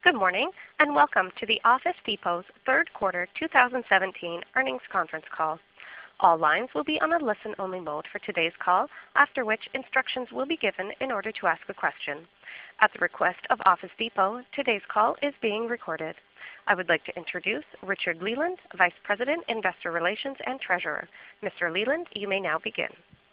Good morning, and welcome to the Office Depot's third quarter 2017 earnings conference call. All lines will be on a listen-only mode for today's call, after which instructions will be given in order to ask a question. At the request of Office Depot, today's call is being recorded. I would like to introduce Richard Leland, Vice President, Investor Relations and Treasurer. Mr. Leland, you may now begin.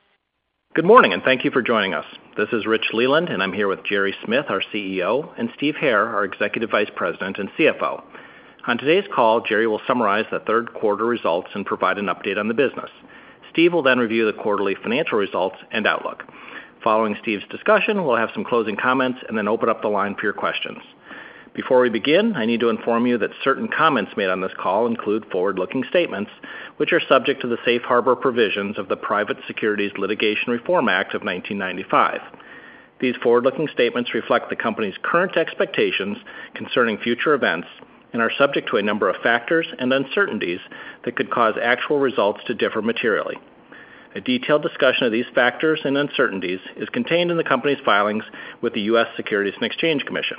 Good morning, and thank you for joining us. This is Rich Leland, and I'm here with Jerry Smith, our CEO, and Steve Hare, our Executive Vice President and CFO. On today's call, Jerry will summarize the third quarter results and provide an update on the business. Steve will then review the quarterly financial results and outlook. Following Steve's discussion, we'll have some closing comments and then open up the line for your questions. Before we begin, I need to inform you that certain comments made on this call include forward-looking statements, which are subject to the safe harbor provisions of the Private Securities Litigation Reform Act of 1995. These forward-looking statements reflect the company's current expectations concerning future events and are subject to a number of factors and uncertainties that could cause actual results to differ materially. A detailed discussion of these factors and uncertainties is contained in the company's filings with the U.S. Securities and Exchange Commission.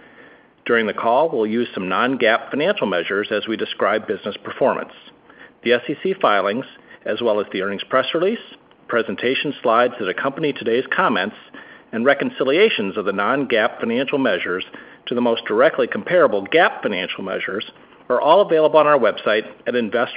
During the call, we'll use some non-GAAP financial measures as we describe business performance. The SEC filings, as well as the earnings press release, presentation slides that accompany today's comments, and reconciliations of the non-GAAP financial measures to the most directly comparable GAAP financial measures are all available on our website at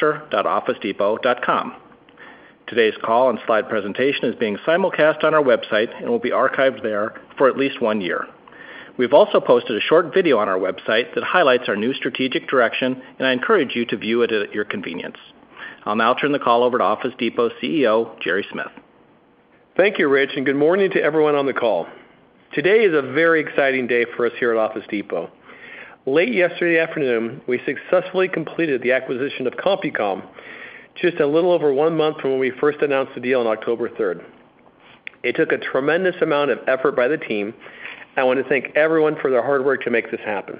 investor.officedepot.com. Today's call and slide presentation is being simulcast on our website and will be archived there for at least 1 year. We've also posted a short video on our website that highlights our new strategic direction, and I encourage you to view it at your convenience. I'll now turn the call over to Office Depot CEO, Jerry Smith. Thank you, Rich, and good morning to everyone on the call. Today is a very exciting day for us here at Office Depot. Late yesterday afternoon, we successfully completed the acquisition of CompuCom, just a little over 1 month from when we first announced the deal on October 3rd. It took a tremendous amount of effort by the team. I want to thank everyone for their hard work to make this happen.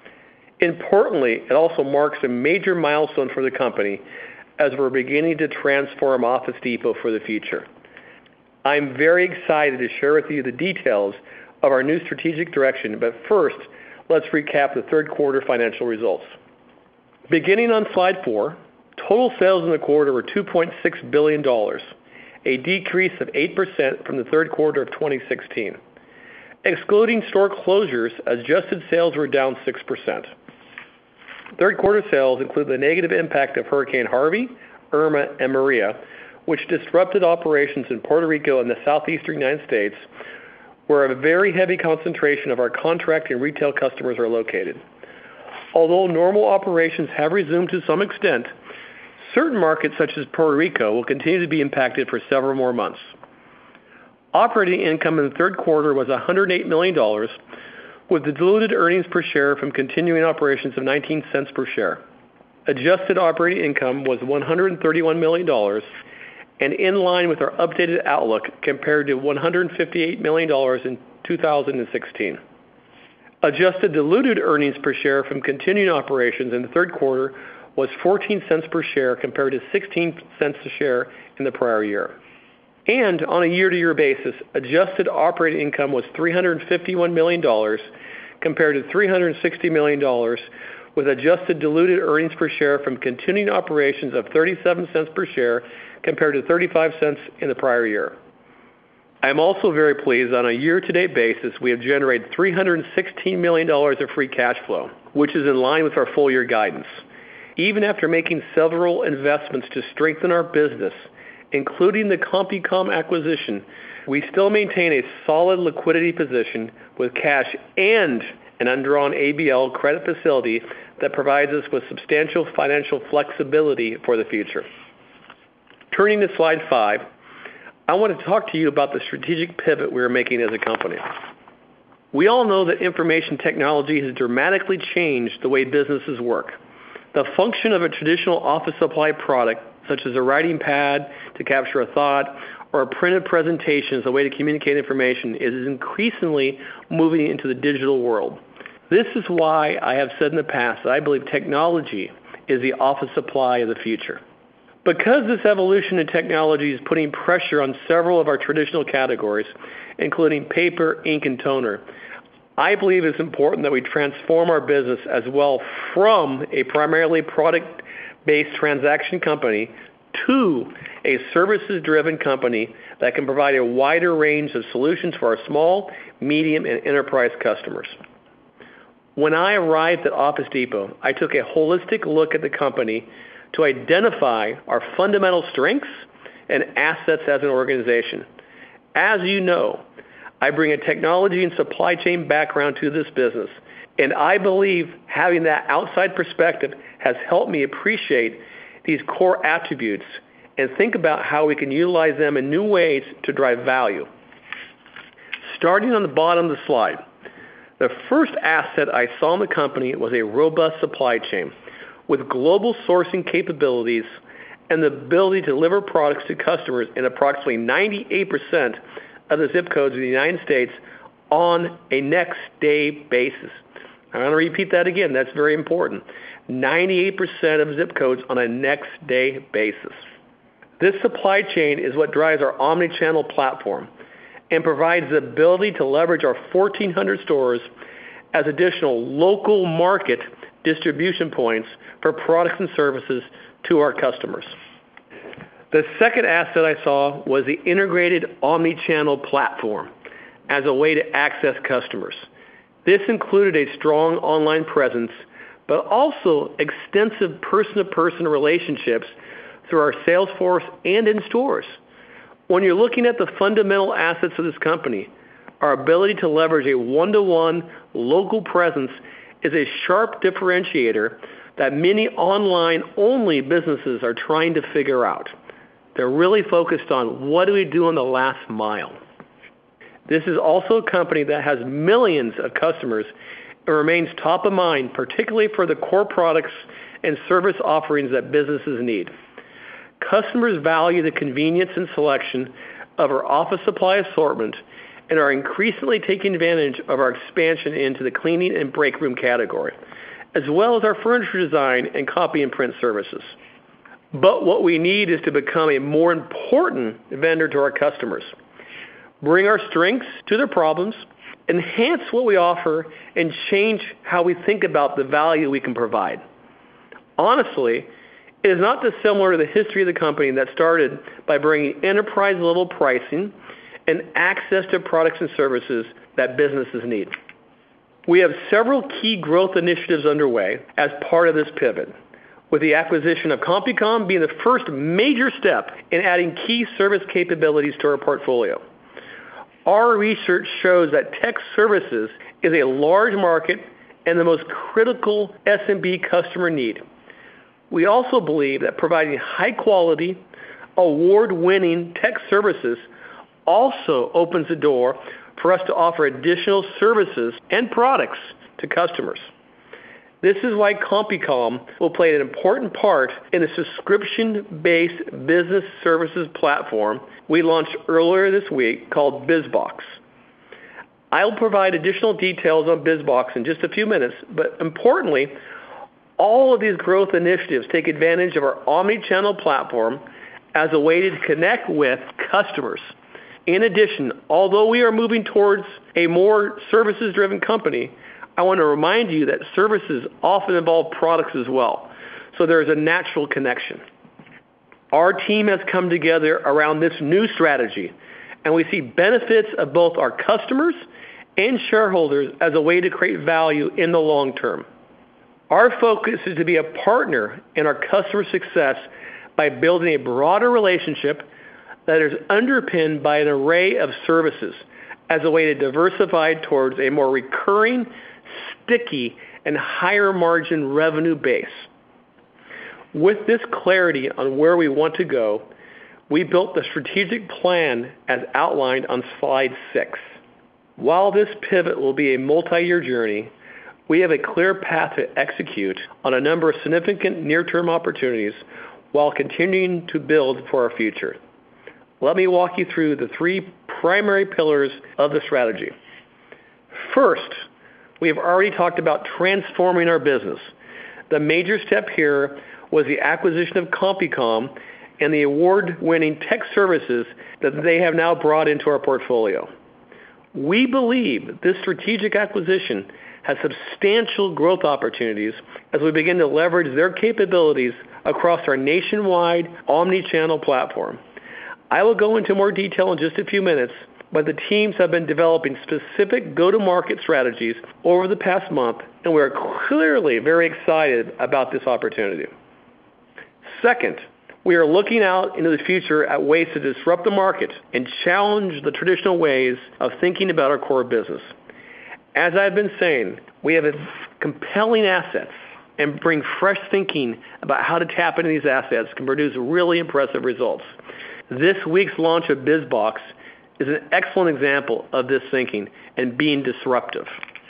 Importantly, it also marks a major milestone for the company as we're beginning to transform Office Depot for the future. I'm very excited to share with you the details of our new strategic direction, but first, let's recap the third quarter financial results. Beginning on slide 4, total sales in the quarter were $2.6 billion, a decrease of 8% from the third quarter of 2016. Excluding store closures, adjusted sales were down 6%. Third quarter sales include the negative impact of Hurricane Harvey, Irma, and Maria, which disrupted operations in Puerto Rico and the southeastern United States, where a very heavy concentration of our contract and retail customers are located. Although normal operations have resumed to some extent, certain markets such as Puerto Rico will continue to be impacted for several more months. Operating income in the third quarter was $108 million, with the diluted earnings per share from continuing operations of 19 cents per share. Adjusted operating income was $131 million, and in line with our updated outlook compared to $158 million in 2016. Adjusted diluted earnings per share from continuing operations in the third quarter was 14 cents per share compared to 16 cents a share in the prior year. And on a year-to-year basis, adjusted operating income was $351 million compared to $360 million, with adjusted diluted earnings per share from continuing operations of 37 cents per share compared to 35 cents in the prior year. I am also very pleased on a year-to-date basis we have generated $316 million of free cash flow, which is in line with our full-year guidance. Even after making several investments to strengthen our business, including the CompuCom acquisition, we still maintain a solid liquidity position with cash and an undrawn ABL credit facility that provides us with substantial financial flexibility for the future. Turning to slide 5, I want to talk to you about the strategic pivot we are making as a company. We all know that information technology has dramatically changed the way businesses work. The function of a traditional office supply product, such as a writing pad to capture a thought or a printed presentation as a way to communicate information, is increasingly moving into the digital world. This is why I have said in the past that I believe technology is the office supply of the future. Because this evolution in technology is putting pressure on several of our traditional categories, including paper, ink, and toner, I believe it's important that we transform our business as well from a primarily product-based transaction company to a services-driven company that can provide a wider range of solutions for our small, medium, and enterprise customers. When I arrived at Office Depot, I took a holistic look at the company to identify our fundamental strengths and assets as an organization. As you know, I bring a technology and supply chain background to this business, and I believe having that outside perspective has helped me appreciate these core attributes and think about how we can utilize them in new ways to drive value. Starting on the bottom of the slide, the first asset I saw in the company was a robust supply chain with global sourcing capabilities and the ability to deliver products to customers in approximately 98% of the zip codes in the United States on a next-day basis. I'm going to repeat that again. That's very important. 98% of zip codes on a next-day basis. This supply chain is what drives our omni-channel platform and provides the ability to leverage our 1,400 stores as additional local market distribution points for products and services to our customers. The second asset I saw was the integrated omni-channel platform as a way to access customers. This included a strong online presence, but also extensive person-to-person relationships through our sales force and in stores. When you're looking at the fundamental assets of this company, our ability to leverage a one-to-one local presence is a sharp differentiator that many online-only businesses are trying to figure out. They're really focused on what do we do on the last mile. This is also a company that has millions of customers and remains top of mind, particularly for the core products and service offerings that businesses need. Customers value the convenience and selection of our office supply assortment and are increasingly taking advantage of our expansion into the cleaning and break room category, as well as our furniture design and copy and print services. But what we need is to become a more important vendor to our customers, bring our strengths to their problems, enhance what we offer, and change how we think about the value we can provide. Honestly, it is not dissimilar to the history of the company that started by bringing enterprise-level pricing and access to products and services that businesses need. We have several key growth initiatives underway as part of this pivot, with the acquisition of CompuCom being the first major step in adding key service capabilities to our portfolio. Our research shows that tech services is a large market and the most critical SMB customer need. We also believe that providing high-quality, award-winning tech services also opens the door for us to offer additional services and products to customers. This is why CompuCom will play an important part in the subscription-based business services platform we launched earlier this week called BizBox. I'll provide additional details on BizBox in just a few minutes, but importantly, all of these growth initiatives take advantage of our omni-channel platform as a way to connect with customers. In addition, although we are moving towards a more services-driven company, I want to remind you that services often involve products as well, so there is a natural connection. Our team has come together around this new strategy, and we see benefits of both our customers and shareholders as a way to create value in the long term. Our focus is to be a partner in our customer success by building a broader relationship that is underpinned by an array of services as a way to diversify towards a more recurring, sticky, and higher margin revenue base. With this clarity on where we want to go, we built the strategic plan as outlined on slide 6. While this pivot will be a multi-year journey, we have a clear path to execute on a number of significant near-term opportunities while continuing to build for our future. Let me walk you through the 3 primary pillars of the strategy. First, we have already talked about transforming our business. The major step here was the acquisition of CompuCom and the award-winning tech services that they have now brought into our portfolio. We believe this strategic acquisition has substantial growth opportunities as we begin to leverage their capabilities across our nationwide omni-channel platform. I will go into more detail in just a few minutes, but the teams have been developing specific go-to-market strategies over the past month, and we are clearly very excited about this opportunity. Second, we are looking out into the future at ways to disrupt the market and challenge the traditional ways of thinking about our core business. As I've been saying, we have compelling assets, and bring fresh thinking about how to tap into these assets can produce really impressive results. This week's launch of BizBox is an excellent example of this thinking and being disruptive.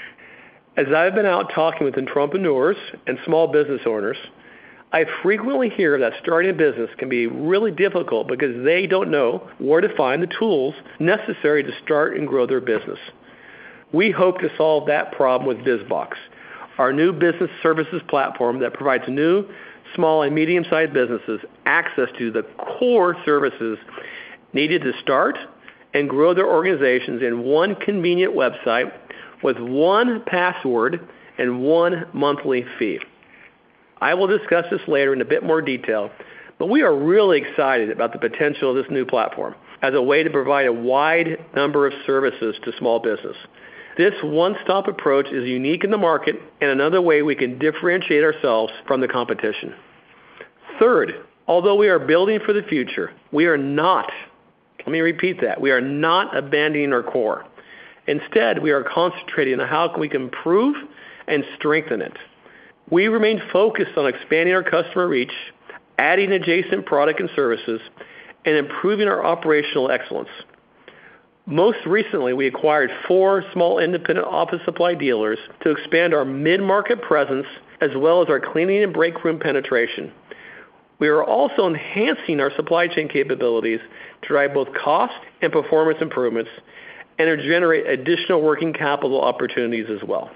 As I've been out talking with entrepreneurs and small business owners, I frequently hear that starting a business can be really difficult because they don't know where to find the tools necessary to start and grow their business. We hope to solve that problem with BizBox, our new business services platform that provides new, small, and medium-sized businesses access to the core services needed to start and grow their organizations in one convenient website with one password and one monthly fee. I will discuss this later in a bit more detail, but we are really excited about the potential of this new platform as a way to provide a wide number of services to small business. This one-stop approach is unique in the market and another way we can differentiate ourselves from the competition. Third, although we are building for the future, we are not, let me repeat that, we are not abandoning our core. Instead, we are concentrating on how we can improve and strengthen it. We remain focused on expanding our customer reach, adding adjacent product and services, and improving our operational excellence. Most recently, we acquired 4 small independent office supply dealers to expand our mid-market presence as well as our cleaning and break room penetration. We are also enhancing our supply chain capabilities to drive both cost and performance improvements and to generate additional working capital opportunities as well.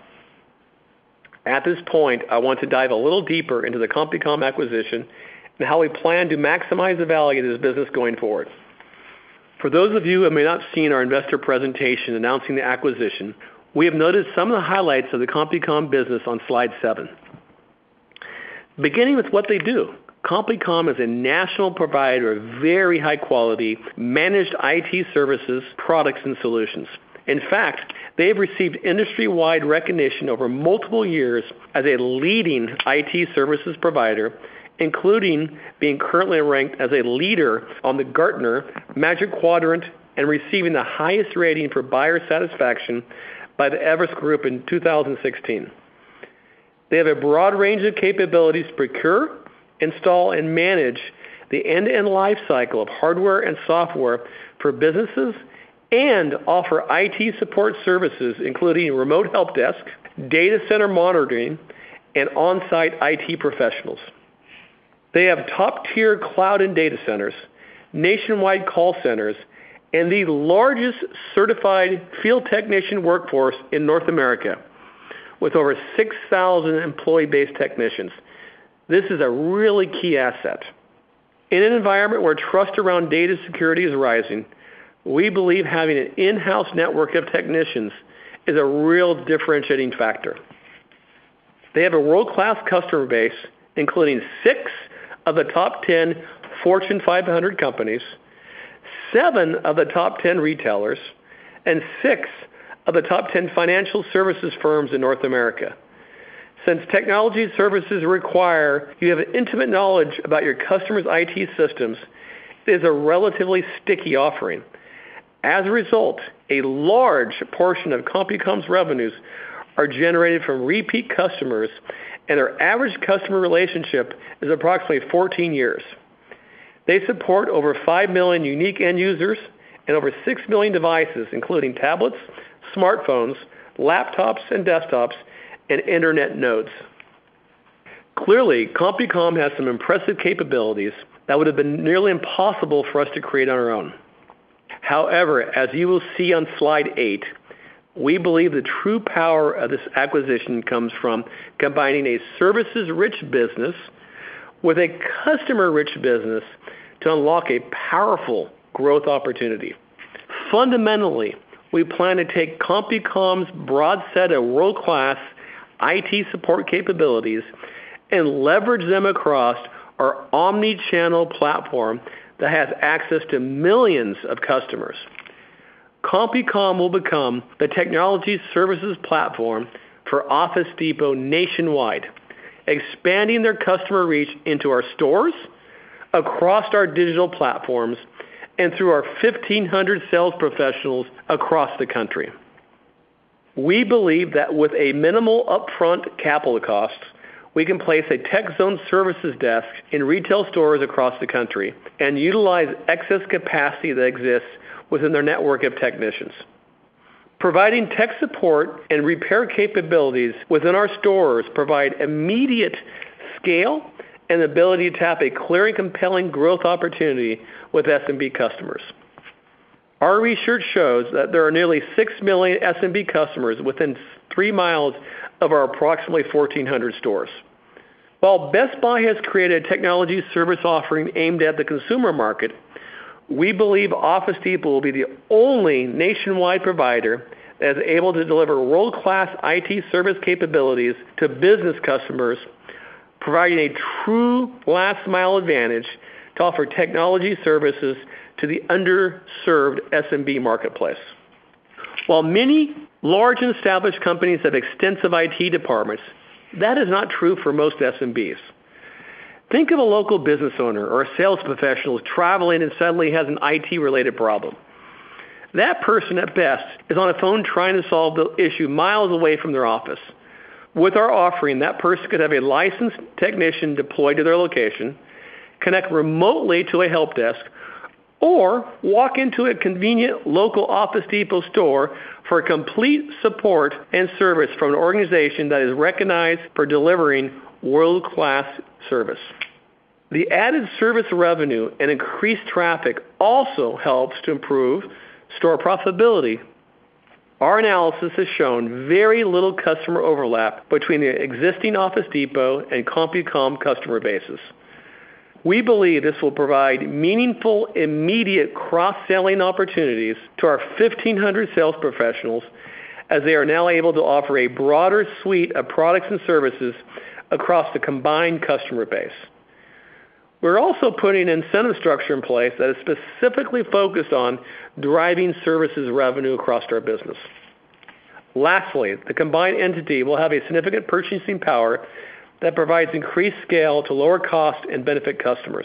At this point, I want to dive a little deeper into the CompuCom acquisition and how we plan to maximize the value of this business going forward. For those of you who may not have seen our investor presentation announcing the acquisition, we have noted some of the highlights of the CompuCom business on slide 7. Beginning with what they do, CompuCom is a national provider of very high-quality managed IT services, products, and solutions. In fact, they have received industry-wide recognition over multiple years as a leading IT services provider, including being currently ranked as a leader on the Gartner Magic Quadrant and receiving the highest rating for buyer satisfaction by the Everest Group in 2016. They have a broad range of capabilities to procure, install, and manage the end-to-end life cycle of hardware and software for businesses and offer IT support services, including remote help desk, data center monitoring, and on-site IT professionals. They have top-tier cloud and data centers, nationwide call centers, and the largest certified field technician workforce in North America, with over 6,000 employee-based technicians. This is a really key asset. In an environment where trust around data security is rising, we believe having an in-house network of technicians is a real differentiating factor. They have a world-class customer base, including 6 of the top 10 Fortune 500 companies, 7 of the top 10 retailers, and 6 of the top 10 financial services firms in North America. Since technology services require you have intimate knowledge about your customers' IT systems, it is a relatively sticky offering. As a result, a large portion of CompuCom's revenues are generated from repeat customers, and their average customer relationship is approximately 14 years. They support over 5 million unique end users and over 6 million devices, including tablets, smartphones, laptops and desktops, and internet nodes. Clearly, CompuCom has some impressive capabilities that would have been nearly impossible for us to create on our own. However, as you will see on slide 8, we believe the true power of this acquisition comes from combining a services-rich business with a customer-rich business to unlock a powerful growth opportunity. Fundamentally, we plan to take CompuCom's broad set of world-class IT support capabilities and leverage them across our omni-channel platform that has access to millions of customers. CompuCom will become the technology services platform for Office Depot nationwide, expanding their customer reach into our stores, across our digital platforms, and through our 1,500 sales professionals across the country. We believe that with a minimal upfront capital costs, we can place a TechZone services desk in retail stores across the country and utilize excess capacity that exists within their network of technicians. Providing tech support and repair capabilities within our stores provide immediate scale and ability to tap a clear and compelling growth opportunity with SMB customers. Our research shows that there are nearly 6 million SMB customers within 3 miles of our approximately 1,400 stores. While Best Buy has created a technology service offering aimed at the consumer market, we believe Office Depot will be the only nationwide provider that is able to deliver world-class IT service capabilities to business customers, providing a true last-mile advantage to offer technology services to the underserved SMB marketplace. While many large and established companies have extensive IT departments, that is not true for most SMBs. Think of a local business owner or a sales professional traveling and suddenly has an IT-related problem. That person, at best, is on a phone trying to solve the issue miles away from their office. With our offering, that person could have a licensed technician deployed to their location, connect remotely to a help desk, or walk into a convenient local Office Depot store for complete support and service from an organization that is recognized for delivering world-class service. The added service revenue and increased traffic also helps to improve store profitability. Our analysis has shown very little customer overlap between the existing Office Depot and CompuCom customer bases. We believe this will provide meaningful, immediate cross-selling opportunities to our 1,500 sales professionals, as they are now able to offer a broader suite of products and services across the combined customer base. We're also putting an incentive structure in place that is specifically focused on driving services revenue across our business. Lastly, the combined entity will have a significant purchasing power that provides increased scale to lower cost and benefit customers.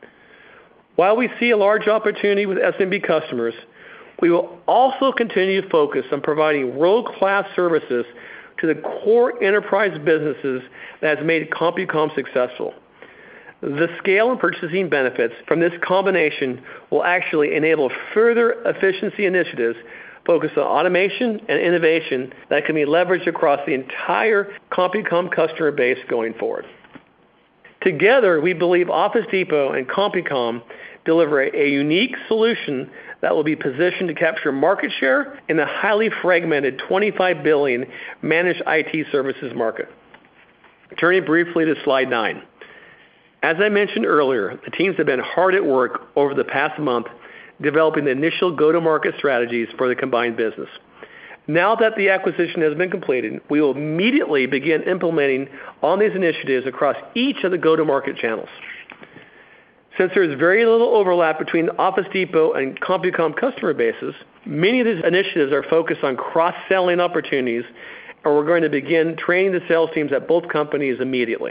While we see a large opportunity with SMB customers, we will also continue to focus on providing world-class services to the core enterprise businesses that has made CompuCom successful. The scale and purchasing benefits from this combination will actually enable further efficiency initiatives focused on automation and innovation that can be leveraged across the entire CompuCom customer base going forward. Together, we believe Office Depot and CompuCom deliver a unique solution that will be positioned to capture market share in the highly fragmented $25 billion managed IT services market. Turning briefly to slide 9. As I mentioned earlier, the teams have been hard at work over the past month developing the initial go-to-market strategies for the combined business. Now that the acquisition has been completed, we will immediately begin implementing on these initiatives across each of the go-to-market channels. Since there is very little overlap between Office Depot and CompuCom customer bases, many of these initiatives are focused on cross-selling opportunities, and we're going to begin training the sales teams at both companies immediately.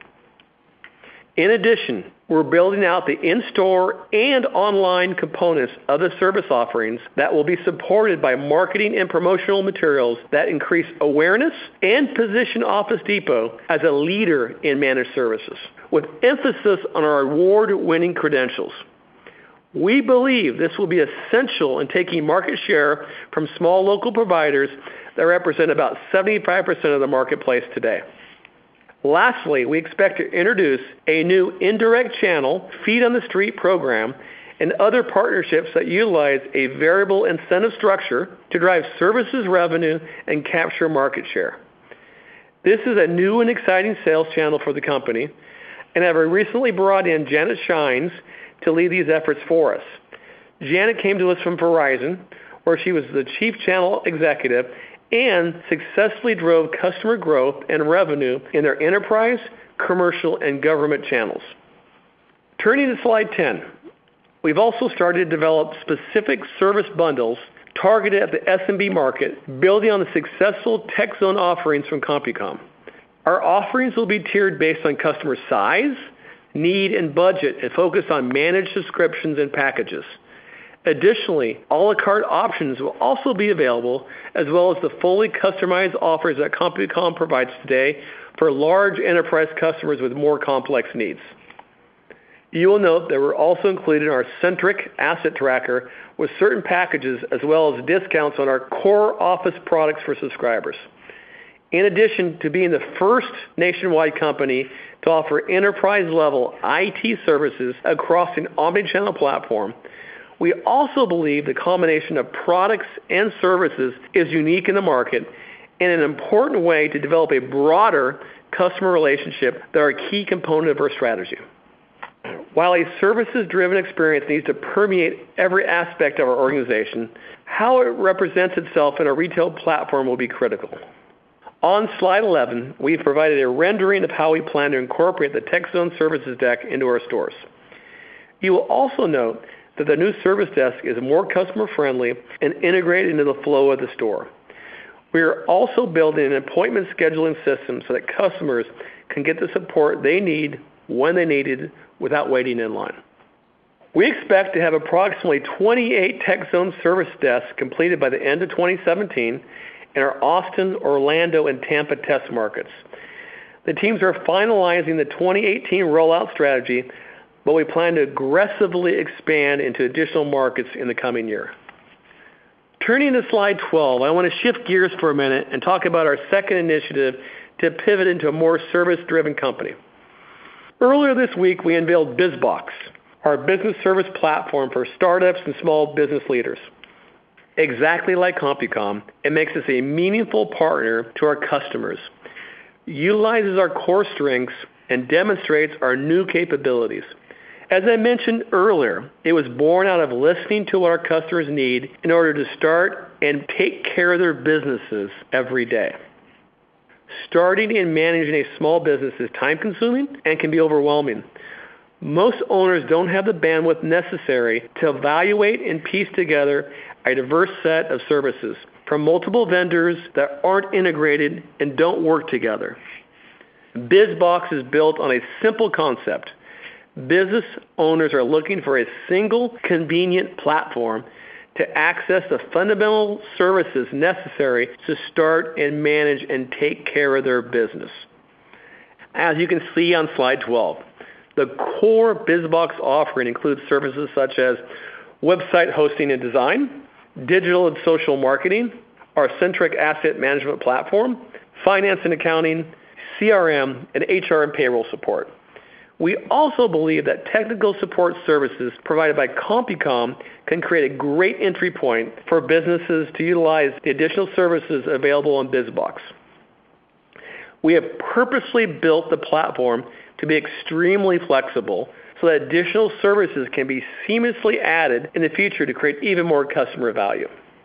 In addition, we're building out the in-store and online components of the service offerings that will be supported by marketing and promotional materials that increase awareness and position Office Depot as a leader in managed services, with emphasis on our award-winning credentials. We believe this will be essential in taking market share from small local providers that represent about 75% of the marketplace today. Lastly, we expect to introduce a new indirect channel, Feet on the Street program, and other partnerships that utilize a variable incentive structure to drive services revenue and capture market share. This is a new and exciting sales channel for the company, and I've recently brought in Janet Shines to lead these efforts for us. Janet came to us from Verizon, where she was the Chief Channel Executive and successfully drove customer growth and revenue in their enterprise, commercial, and government channels. Turning to slide 10, we've also started to develop specific service bundles targeted at the SMB market, building on the successful TechZone offerings from CompuCom. Our offerings will be tiered based on customer size, need, and budget, and focus on managed subscriptions and packages. Additionally, a la carte options will also be available, as well as the fully customized offers that CompuCom provides today for large enterprise customers with more complex needs. You will note that we're also including our Centric Asset Tracker with certain packages, as well as discounts on our core Office products for subscribers. In addition to being the first nationwide company to offer enterprise-level IT services across an omnichannel platform, we also believe the combination of products and services is unique in the market and an important way to develop a broader customer relationship that are a key component of our strategy. While a services-driven experience needs to permeate every aspect of our organization, how it represents itself in a retail platform will be critical. On slide 11, we've provided a rendering of how we plan to incorporate the TechZone services deck into our stores. You will also note that the new service desk is more customer-friendly and integrated into the flow of the store. We are also building an appointment scheduling system so that customers can get the support they need when they need it without waiting in line. We expect to have approximately 28 TechZone service desks completed by the end of 2017 in our Austin, Orlando, and Tampa test markets. The teams are finalizing the 2018 rollout strategy, but we plan to aggressively expand into additional markets in the coming year. Turning to slide 12, I want to shift gears for a minute and talk about our second initiative to pivot into a more service-driven company. Earlier this week, we unveiled BizBox, our business service platform for startups and small business leaders. Exactly like CompuCom, it makes us a meaningful partner to our customers, utilizes our core strengths, and demonstrates our new capabilities. As I mentioned earlier, it was born out of listening to what our customers need in order to start and take care of their businesses every day. Starting and managing a small business is time-consuming and can be overwhelming. Most owners don't have the bandwidth necessary to evaluate and piece together a diverse set of services from multiple vendors that aren't integrated and don't work together. BizBox is built on a simple concept. Business owners are looking for a single, convenient platform to access the fundamental services necessary to start and manage and take care of their business. As you can see on slide 12, the core BizBox offering includes services such as website hosting and design, digital and social marketing, our Centric Asset Management platform, finance and accounting, CRM, and HR and payroll support. We also believe that technical support services provided by CompuCom can create a great entry point for businesses to utilize the additional services available on BizBox. We have purposely built the platform to be extremely flexible so that additional services can be seamlessly added in the future to create even more customer value.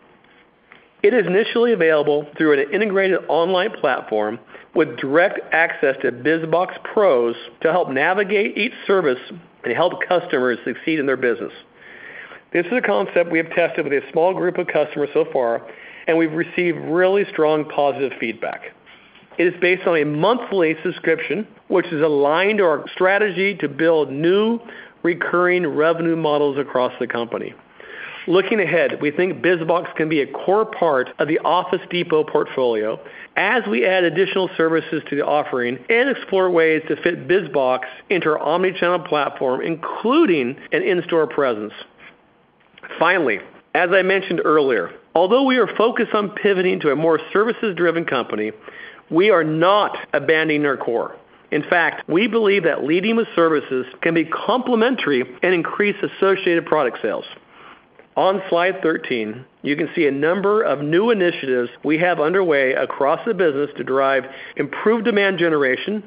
It is initially available through an integrated online platform with direct access to BizBox Pros to help navigate each service and help customers succeed in their business. This is a concept we have tested with a small group of customers so far, and we've received really strong positive feedback. It is based on a monthly subscription, which is aligned to our strategy to build new recurring revenue models across the company. Looking ahead, we think BizBox can be a core part of the Office Depot portfolio as we add additional services to the offering and explore ways to fit BizBox into our omnichannel platform, including an in-store presence. Finally, as I mentioned earlier, although we are focused on pivoting to a more services-driven company, we are not abandoning our core. In fact, we believe that leading with services can be complementary and increase associated product sales. On slide 13, you can see a number of new initiatives we have underway across the business to drive improved demand generation,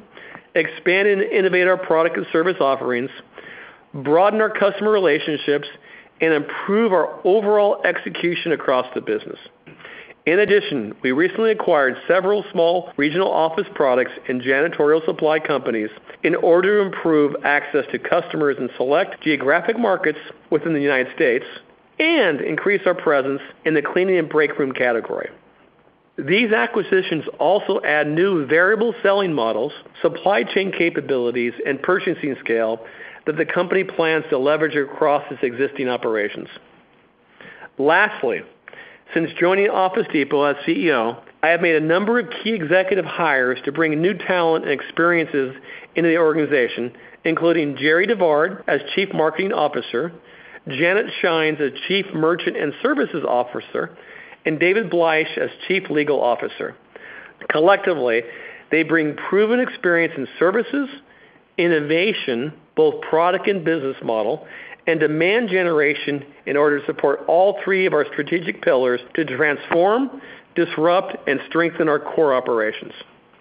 expand and innovate our product and service offerings, broaden our customer relationships, and improve our overall execution across the business. In addition, we recently acquired several small regional office products and janitorial supply companies in order to improve access to customers in select geographic markets within the United States and increase our presence in the cleaning and break room category. These acquisitions also add new variable selling models, supply chain capabilities, and purchasing scale that the company plans to leverage across its existing operations. Lastly, since joining Office Depot as CEO, I have made a number of key executive hires to bring new talent and experiences into the organization, including Jerry DeVard as Chief Marketing Officer, Janet Shines as Chief Merchant and Services Officer, and David Bleish as Chief Legal Officer. Collectively, they bring proven experience in services, innovation, both product and business model, and demand generation in order to support all three of our strategic pillars to transform, disrupt, and strengthen our core operations.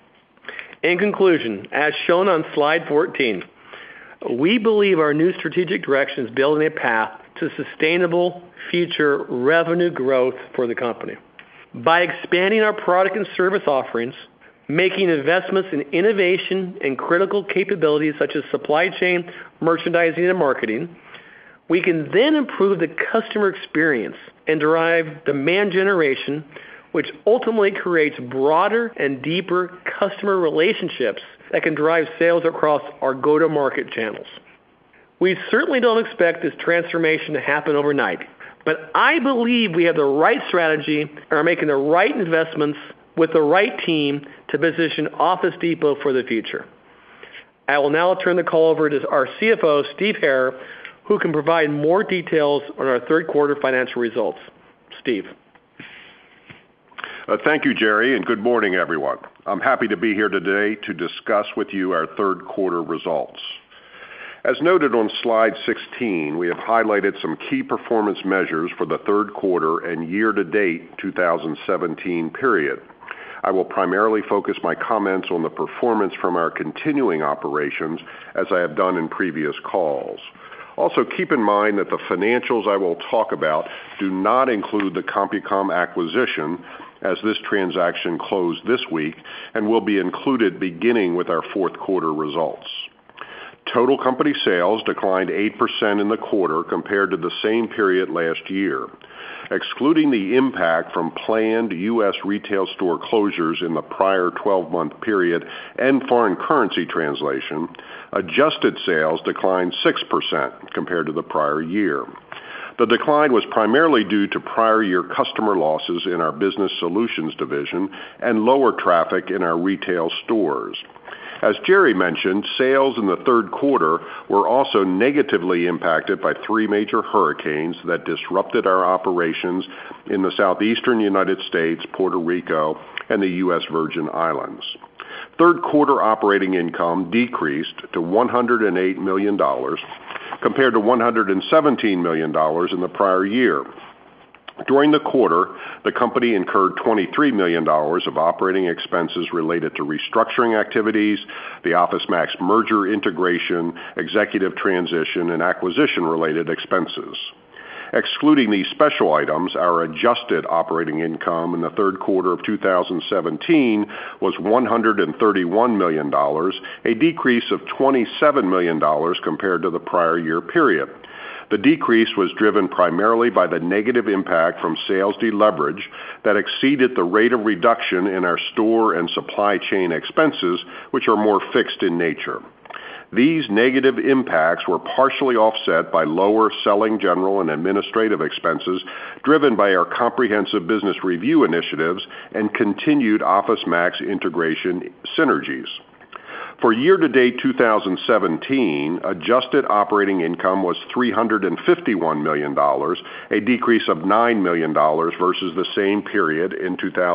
In conclusion, as shown on slide 14, we believe our new strategic direction is building a path to sustainable future revenue growth for the company. By expanding our product and service offerings, making investments in innovation and critical capabilities such as supply chain, merchandising, and marketing, we can then improve the customer experience and derive demand generation, which ultimately creates broader and deeper customer relationships that can drive sales across our go-to-market channels. We certainly don't expect this transformation to happen overnight, but I believe we have the right strategy and are making the right investments with the right team to position Office Depot for the future. I will now turn the call over to our CFO, Steve Hare, who can provide more details on our third quarter financial results. Steve. Thank you, Jerry, and good morning, everyone. I'm happy to be here today to discuss with you our third quarter results. As noted on slide 16, we have highlighted some key performance measures for the third quarter and year-to-date 2017 period. I will primarily focus my comments on the performance from our continuing operations, as I have done in previous calls. Also, keep in mind that the financials I will talk about do not include the CompuCom acquisition, as this transaction closed this week and will be included beginning with our fourth quarter results. Total company sales declined 8% in the quarter compared to the same period last year. Excluding the impact from planned U.S. retail store closures in the prior 12-month period and foreign currency translation, adjusted sales declined 6% compared to the prior year. The decline was primarily due to prior year customer losses in our Business Solutions division and lower traffic in our retail stores. As Jerry mentioned, sales in the third quarter were also negatively impacted by three major hurricanes that disrupted our operations in the southeastern United States, Puerto Rico, and the U.S. Virgin Islands. Third quarter operating income decreased to $108 million compared to $117 million in the prior year. During the quarter, the company incurred $23 million of operating expenses related to restructuring activities, the OfficeMax merger integration, executive transition, and acquisition-related expenses. Excluding these special items, our adjusted operating income in the third quarter of 2017 was $131 million, a decrease of $27 million compared to the prior year period. The decrease was driven primarily by the negative impact from sales deleverage that exceeded the rate of reduction in our store and supply chain expenses, which are more fixed in nature. These negative impacts were partially offset by lower selling, general, and administrative expenses driven by our comprehensive business review initiatives and continued OfficeMax integration synergies. For year-to-date 2017, adjusted operating income was $351 million, a decrease of $9 million versus the same period in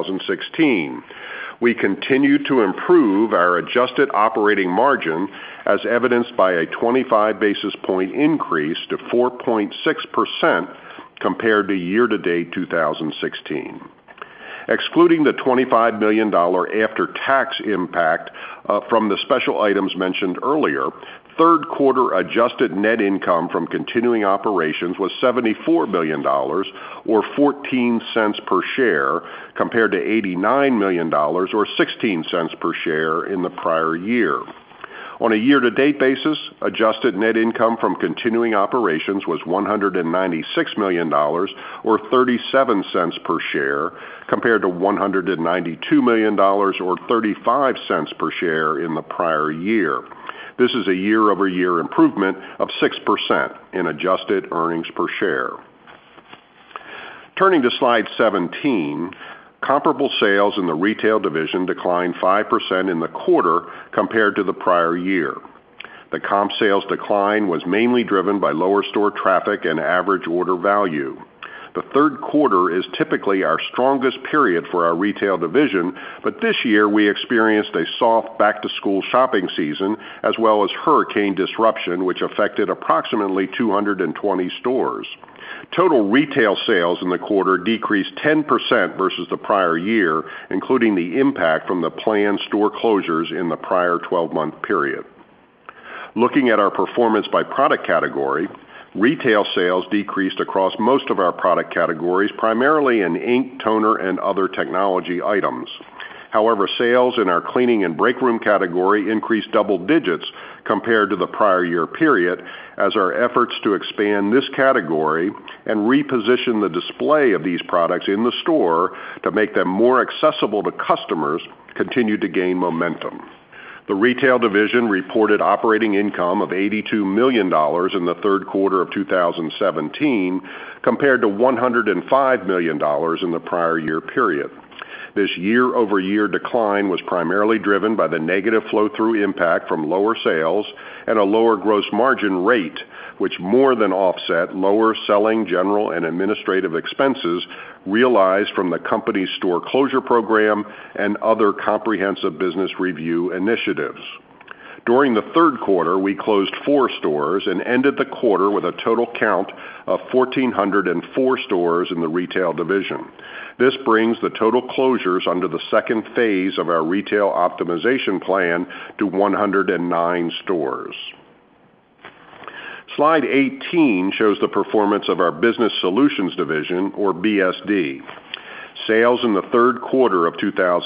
2016. We continue to improve our adjusted operating margin as evidenced by a 25 basis point increase to 4.6% compared to year-to-date 2016. Excluding the $25 million after-tax impact from the special items mentioned earlier, third quarter adjusted net income from continuing operations was $74 million, or 14 cents per share, compared to $89 million, or 16 cents per share in the prior year. On a year-to-date basis, adjusted net income from continuing operations was $196 million, or 37 cents per share, compared to $192 million, or 35 cents per share in the prior year. This is a year-over-year improvement of 6% in adjusted earnings per share. Turning to slide 17, comparable sales in the retail division declined 5% in the quarter compared to the prior year. The comp sales decline was mainly driven by lower store traffic and average order value. The third quarter is typically our strongest period for our retail division, but this year we experienced a soft back-to-school shopping season as well as hurricane disruption, which affected approximately 220 stores. Total retail sales in the quarter decreased 10% versus the prior year, including the impact from the planned store closures in the prior 12-month period. Looking at our performance by product category, retail sales decreased across most of our product categories, primarily in ink, toner, and other technology items. However, sales in our cleaning and break room category increased double digits compared to the prior year period, as our efforts to expand this category and reposition the display of these products in the store to make them more accessible to customers continued to gain momentum. The retail division reported operating income of $82 million in the third quarter of 2017 compared to $105 million in the prior year period. This year-over-year decline was primarily driven by the negative flow-through impact from lower sales and a lower gross margin rate, which more than offset lower selling, general, and administrative expenses realized from the company's store closure program and other comprehensive business review initiatives. During the third quarter, we closed 4 stores and ended the quarter with a total count of 1,404 stores in the retail division. This brings the total closures under the second phase of our retail optimization plan to 109 stores. Slide 18 shows the performance of our Business Solutions Division, or BSD. Sales in the third quarter of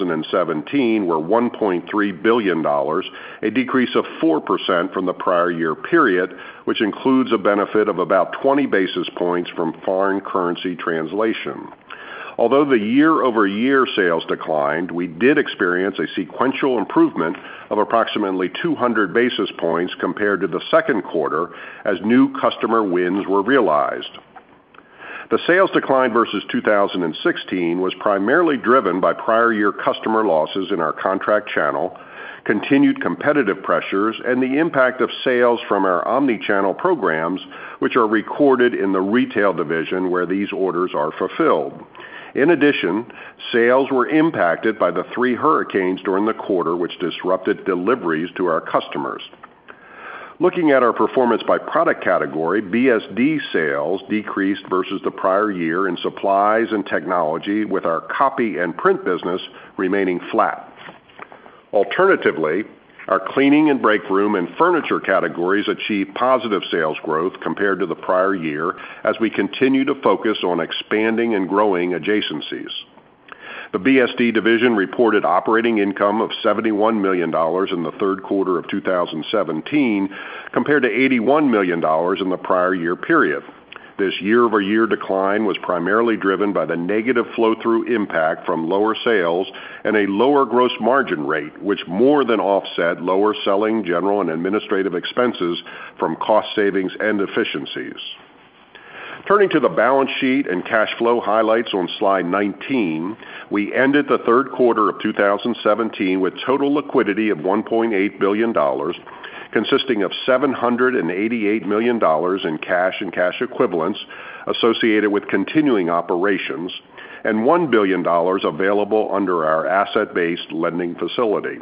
2017 were $1.3 billion, a decrease of 4% from the prior year period, which includes a benefit of about 20 basis points from foreign currency translation. Although the year-over-year sales declined, we did experience a sequential improvement of approximately 200 basis points compared to the second quarter as new customer wins were realized. The sales decline versus 2016 was primarily driven by prior year customer losses in our contract channel, continued competitive pressures, and the impact of sales from our omni-channel programs, which are recorded in the retail division where these orders are fulfilled. In addition, sales were impacted by the 3 hurricanes during the quarter, which disrupted deliveries to our customers. Looking at our performance by product category, BSD sales decreased versus the prior year in supplies and technology, with our copy and print business remaining flat. Alternatively, our cleaning and break room and furniture categories achieved positive sales growth compared to the prior year as we continue to focus on expanding and growing adjacencies. The BSD division reported operating income of $71 million in the third quarter of 2017 compared to $81 million in the prior year period. This year-over-year decline was primarily driven by the negative flow-through impact from lower sales and a lower gross margin rate, which more than offset lower selling, general, and administrative expenses from cost savings and efficiencies. Turning to the balance sheet and cash flow highlights on slide 19, we ended the third quarter of 2017 with total liquidity of $1.8 billion, consisting of $788 million in cash and cash equivalents associated with continuing operations, and $1 billion available under our asset-based lending facility.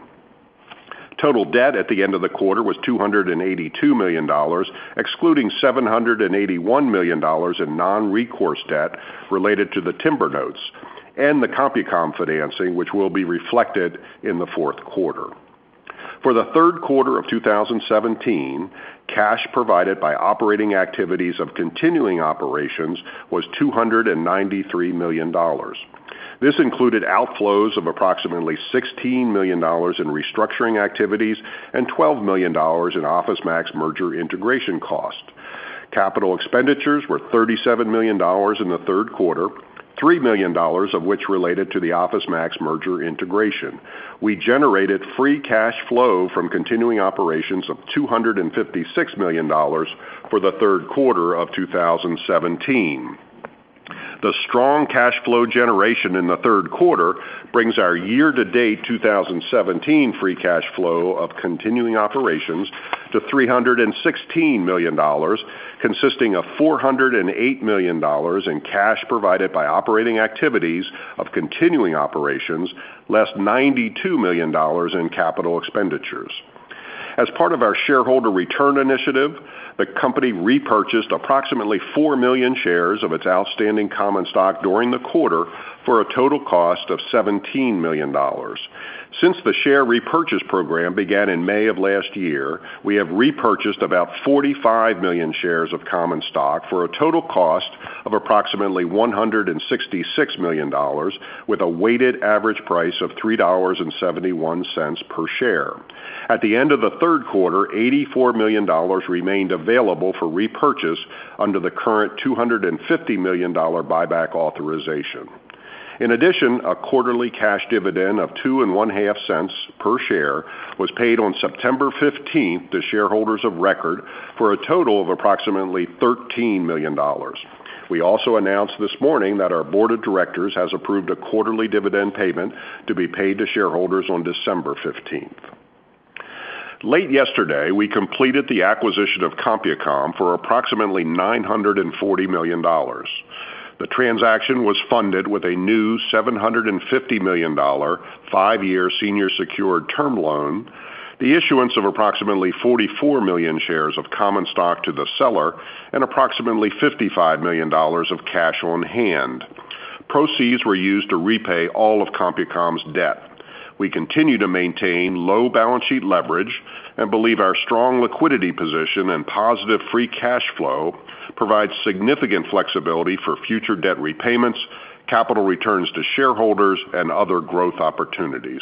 Total debt at the end of the quarter was $282 million, excluding $781 million in non-recourse debt related to the timber notes, and the CompuCom financing, which will be reflected in the fourth quarter. For the third quarter of 2017, cash provided by operating activities of continuing operations was $293 million. This included outflows of approximately $16 million in restructuring activities and $12 million in OfficeMax merger integration cost. Capital expenditures were $37 million in the third quarter, $3 million of which related to the OfficeMax merger integration. We generated free cash flow from continuing operations of $256 million for the third quarter of 2017. The strong cash flow generation in the third quarter brings our year-to-date 2017 free cash flow of continuing operations to $316 million, consisting of $408 million in cash provided by operating activities of continuing operations, less $92 million in capital expenditures. As part of our shareholder return initiative, the company repurchased approximately 4 million shares of its outstanding common stock during the quarter for a total cost of $17 million. Since the share repurchase program began in May of last year, we have repurchased about 45 million shares of common stock for a total cost of approximately $166 million, with a weighted average price of $3.71 per share. At the end of the third quarter, $84 million remained available for repurchase under the current $250 million buyback authorization. In addition, a quarterly cash dividend of 2.50 cents per share was paid on September 15th to shareholders of record for a total of approximately $13 million. We also announced this morning that our board of directors has approved a quarterly dividend payment to be paid to shareholders on December 15th. Late yesterday, we completed the acquisition of CompuCom for approximately $940 million. The transaction was funded with a new $750 million 5-year senior secured term loan, the issuance of approximately 44 million shares of common stock to the seller, and approximately $55 million of cash on hand. Proceeds were used to repay all of CompuCom's debt. We continue to maintain low balance sheet leverage and believe our strong liquidity position and positive free cash flow provides significant flexibility for future debt repayments, capital returns to shareholders, and other growth opportunities.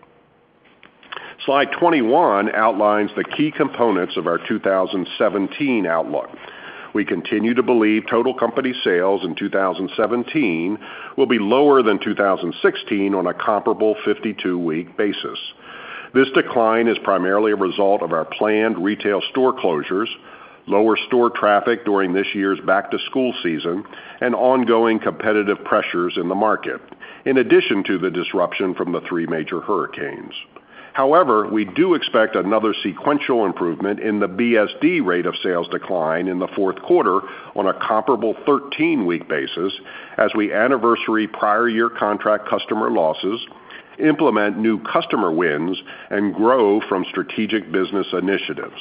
Slide 21 outlines the key components of our 2017 outlook. We continue to believe total company sales in 2017 will be lower than 2016 on a comparable 52-week basis. This decline is primarily a result of our planned retail store closures, lower store traffic during this year's back-to-school season, and ongoing competitive pressures in the market, in addition to the disruption from the 3 major hurricanes. However, we do expect another sequential improvement in the BSD rate of sales decline in the fourth quarter on a comparable 13-week basis as we anniversary prior year contract customer losses, implement new customer wins, and grow from strategic business initiatives.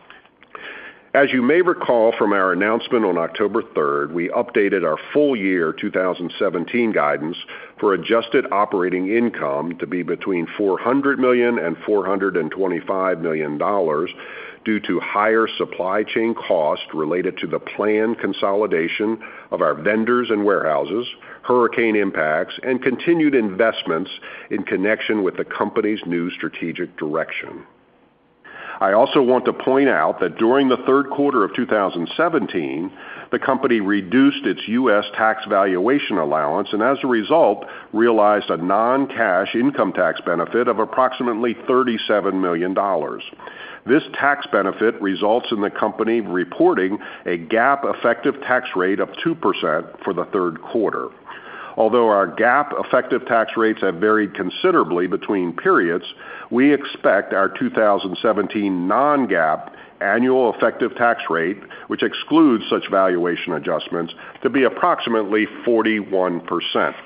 As you may recall from our announcement on October 3rd, we updated our full year 2017 guidance for adjusted operating income to be between $400 million and $425 million due to higher supply chain costs related to the planned consolidation of our vendors and warehouses, hurricane impacts, and continued investments in connection with the company's new strategic direction. I also want to point out that during the third quarter of 2017, the company reduced its U.S. tax valuation allowance and as a result realized a non-cash income tax benefit of approximately $37 million. This tax benefit results in the company reporting a GAAP effective tax rate of 2% for the third quarter. Although our GAAP effective tax rates have varied considerably between periods, we expect our 2017 non-GAAP annual effective tax rate, which excludes such valuation adjustments, to be approximately 41%.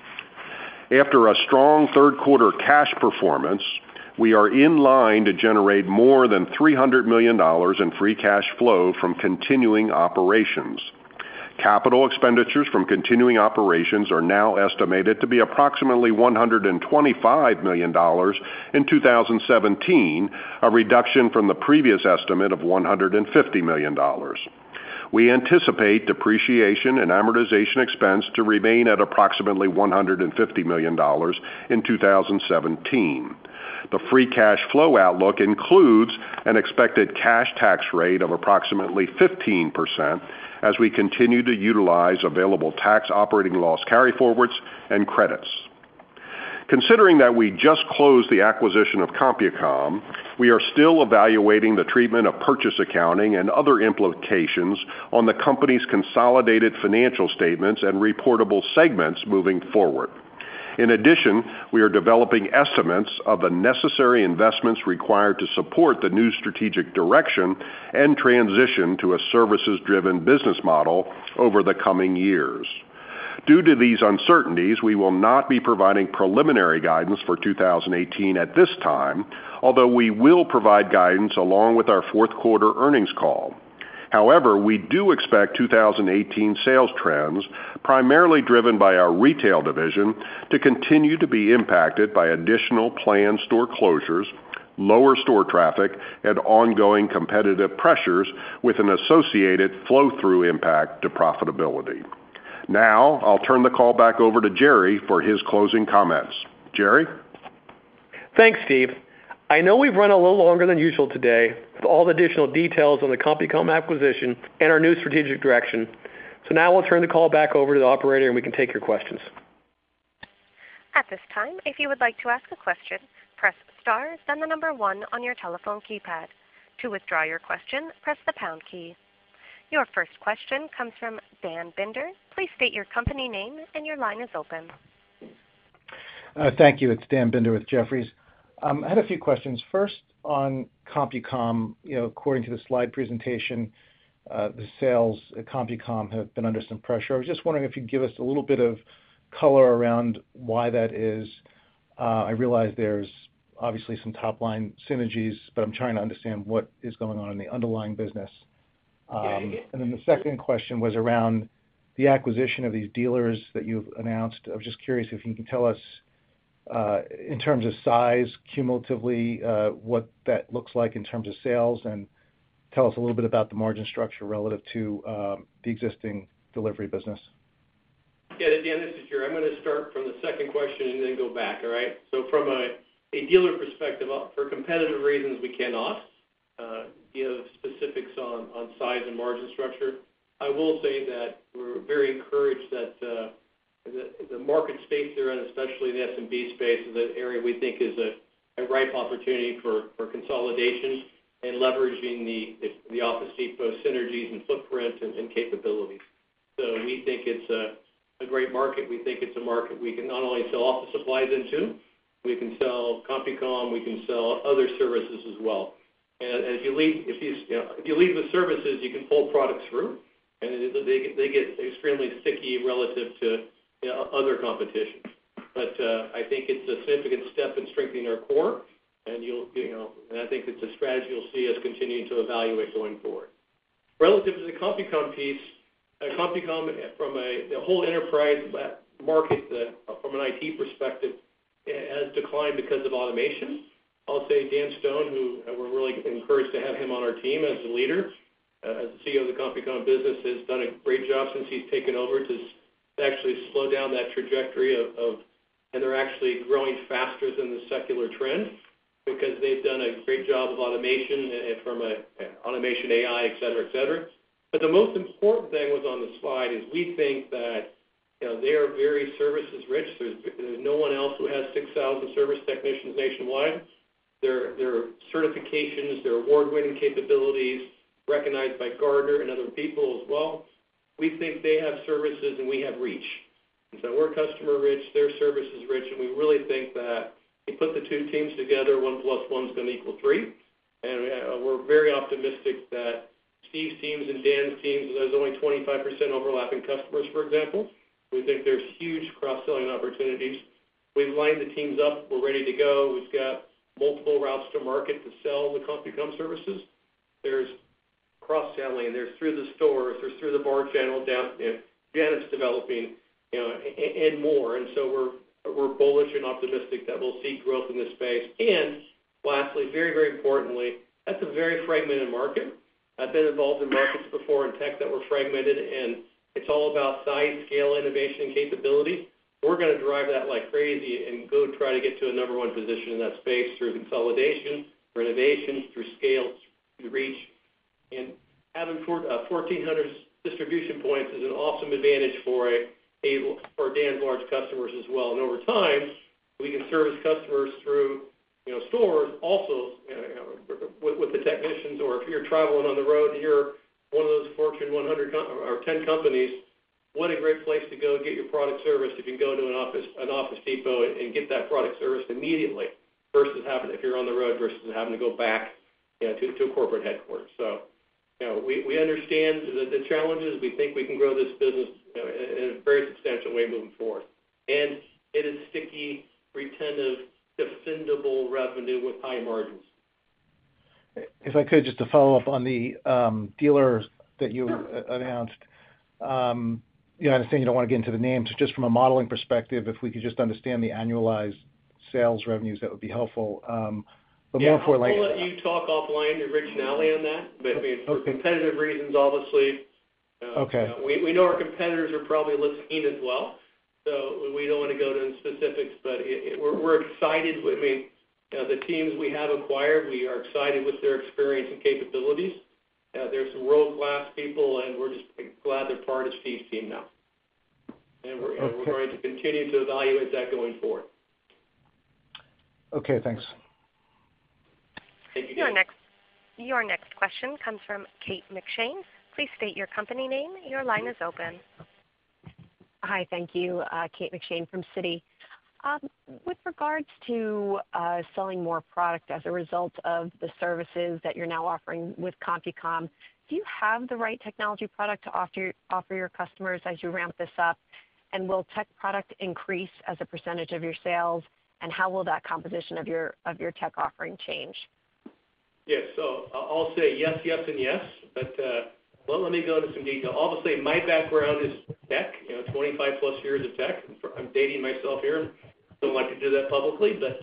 After a strong third quarter cash performance, we are in line to generate more than $300 million in free cash flow from continuing operations. Capital expenditures from continuing operations are now estimated to be approximately $125 million in 2017, a reduction from the previous estimate of $150 million. We anticipate depreciation and amortization expense to remain at approximately $150 million in 2017. The free cash flow outlook includes an expected cash tax rate of approximately 15% as we continue to utilize available tax operating loss carryforwards and credits. Considering that we just closed the acquisition of CompuCom, we are still evaluating the treatment of purchase accounting and other implications on the company's consolidated financial statements and reportable segments moving forward. In addition, we are developing estimates of the necessary investments required to support the new strategic direction and transition to a services-driven business model over the coming years. Due to these uncertainties, we will not be providing preliminary guidance for 2018 at this time, although we will provide guidance along with our fourth quarter earnings call. However, we do expect 2018 sales trends, primarily driven by our retail division, to continue to be impacted by additional planned store closures, lower store traffic, and ongoing competitive pressures with an associated flow-through impact to profitability. Now, I'll turn the call back over to Jerry for his closing comments. Jerry? Thanks, Steve. I know we've run a little longer than usual today with all the additional details on the CompuCom acquisition and our new strategic direction. So now we'll turn the call back over to the operator and we can take your questions. At this time, if you would like to ask a question, press star, then the number 1 on your telephone keypad. To withdraw your question, press the pound key. Your first question comes from Dan Binder. Please state your company name and your line is open. Thank you. It's Dan Binder with Jefferies. I had a few questions. First, on CompuCom, according to the slide presentation, the sales at CompuCom have been under some pressure. I was just wondering if you'd give us a little bit of color around why that is. I realize there's obviously some top-line synergies, but I'm trying to understand what is going on in the underlying business. And then the second question was around the acquisition of these dealers that you've announced. I was just curious if you can tell us, in terms of size, cumulatively, what that looks like in terms of sales, and tell us a little bit about the margin structure relative to the existing delivery business. Yeah, Dan, this is Jerry. I'm going to start from the second question and then go back, all right? So from a dealer perspective, for competitive reasons, we cannot give specifics on size and margin structure. I will say that we're very encouraged that the market space they're in, especially the SMB space, is an area we think is a ripe opportunity for consolidation and leveraging the Office Depot synergies and footprint and capabilities. So we think it's a great market. We think it's a market we can not only sell office supplies into, we can sell CompuCom, we can sell other services as well. And if you lead with services, you can pull products through, and they get extremely sticky relative to other competition. But I think it's a significant step in strengthening our core, and and I think it's a strategy you'll see us continuing to evaluate going forward. Relative to the CompuCom piece, CompuCom from the whole enterprise market, from an IT perspective, has declined because of automation. I'll say Dan Stone, who we're really encouraged to have him on our team as the leader, as the CEO of the CompuCom business, has done a great job since he's taken over to actually slow down that trajectory and they're actually growing faster than the secular trend because they've done a great job of automation from automation AI, et cetera, et cetera. But the most important thing was on the slide is we think that they are very services rich. There's no one else who has 6,000 service technicians nationwide. Their certifications, their award-winning capabilities, recognized by Gartner and other people as well. We think they have services and we have reach. And so we're customer rich, they're services rich, and we really think that you put the two teams together, 1 + 1 is going to equal 3. And we're very optimistic that Steve's teams and Dan's teams, there's only 25% overlapping customers, for example. We think there's huge cross-selling opportunities. We've lined the teams up. We're ready to go. We've got multiple routes to market to sell the CompuCom services. There's cross-selling. There's through the stores. There's through the bar channel down, Janet's developing, and more. And so we're bullish and optimistic that we'll see growth in this space. And lastly, very, very importantly, that's a very fragmented market. I've been involved in markets before in tech that were fragmented, and it's all about size, scale, innovation, and capability. We're going to drive that like crazy and go try to get to a number one position in that space through consolidation, through innovation, through scale, through reach. And having 1,400 distribution points is an awesome advantage for Dan's large customers as well. And over time, we can service customers through stores also with the technicians, or if you're traveling on the road and you're one of those Fortune 100 or 10 companies, what a great place to go get your product serviced if you can go to an Office Depot and get that product serviced immediately versus if you're on the road versus having to go back to a corporate headquarters. So we understand the challenges. We think we can grow this business in a very substantial way moving forward. And it is sticky, retentive, defendable revenue with high margins. If I could, just to follow up on the dealers that you announced, I understand you don't want to get into the names, but just from a modeling perspective, if we could just understand the annualized sales revenues, that would be helpful. But more importantly, I'll let you talk offline to Rich and Allie on that. But for competitive reasons, obviously, we know our competitors are probably listening as well. So we don't want to go to specifics, but we're excited. The teams we have acquired, we are excited with their experience and capabilities. There's some world-class people, and we're just glad they're part of Steve's team now. And we're going to continue to evaluate that going forward. Okay, thanks. Thank you, Your next question comes from Kate McShane. Please state your company name. Your line is open. Hi, thank you. Kate McShane from Citi. With regards to selling more product as a result of the services that you're now offering with CompuCom, do you have the right technology product to offer your customers as you ramp this up? And will tech product increase as a percentage of your sales? And how will that composition of your tech offering change? Yes, so I'll say yes, yes, and yes. But let me go into some detail. Obviously, my background is tech, 25 plus years of tech. I'm dating myself here. Don't like to do that publicly, but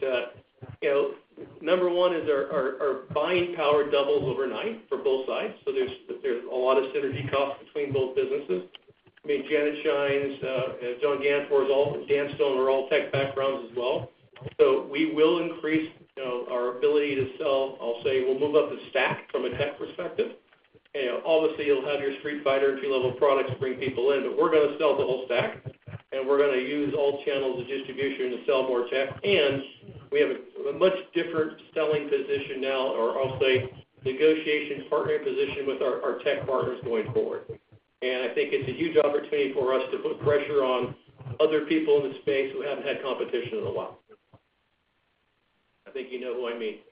number one is our buying power doubles overnight for both sides. So there's a lot of synergy costs between both businesses. Janet Shines, John Ganfor, Dan Stone are all tech backgrounds as well. So we will increase our ability to sell. I'll say we'll move up the stack from a tech perspective. Obviously, you'll have your Street Fighter entry-level products to bring people in, but we're going to sell the whole stack, and we're going to use all channels of distribution to sell more tech. And we have a much different selling position now, or I'll say negotiation partnering position with our tech partners going forward. And I think it's a huge opportunity for us to put pressure on other people in the space who haven't had competition in a while. I think you know who I mean.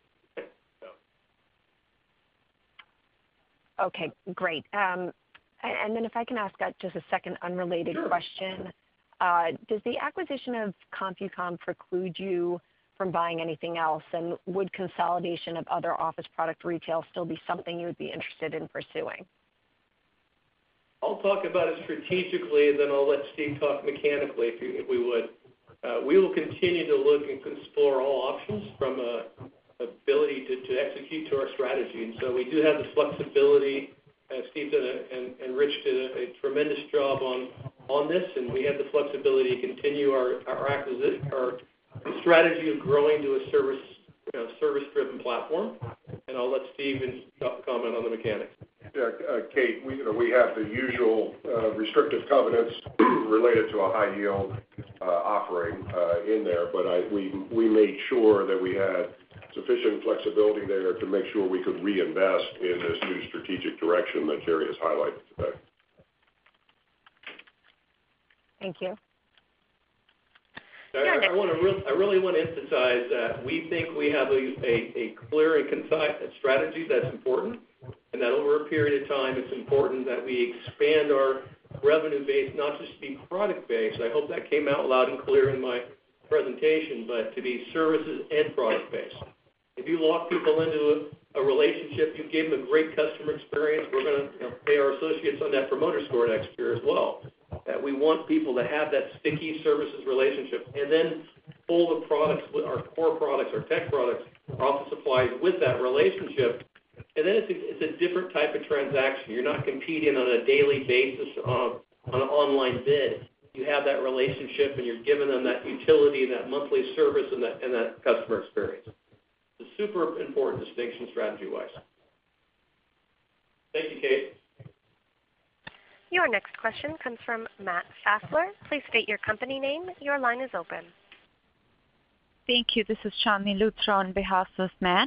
Okay, great. And then if I can ask just a second unrelated question. Does the acquisition of CompuCom preclude you from buying anything else? And would consolidation of other office product retail still be something you would be interested in pursuing? I'll talk about it strategically, and then I'll let Steve talk mechanically if we would. We will continue to look and explore all options from ability to execute to our strategy. And so we do have the flexibility. Steve did and Rich did a tremendous job on this, and we have the flexibility to continue our strategy of growing to a service-driven platform. And I'll let Steve comment on the mechanics. Yeah, Kate, we have the usual restrictive covenants related to a high yield offering in there, but we made sure that we had sufficient flexibility there to make sure we could reinvest in this new strategic direction that Jerry has highlighted today. Thank you. I really want to emphasize that we think we have a clear and concise strategy that's important, and that over a period of time it's important that we expand our revenue base, not just to be product-based. I hope that came out loud and clear in my presentation, but to be services and product-based. If you lock people into a relationship relationship. You gave them a great customer experience. We're going to pay our associates on that promoter score next year as well. That we want people to have that sticky services relationship, and then pull the products, with our core products, our tech products, our office supplies with that relationship. And then it's a different type of transaction. You're not competing on a daily basis on an online bid. You have that relationship, and you're giving them that utility and that monthly service and that customer experience. It's a super important distinction strategy-wise. Thank you, Kate. Your next question comes from Matt Fassler. Please state your company name. Your line is open. Thank you. This is Chandni Luthra on behalf of Matt.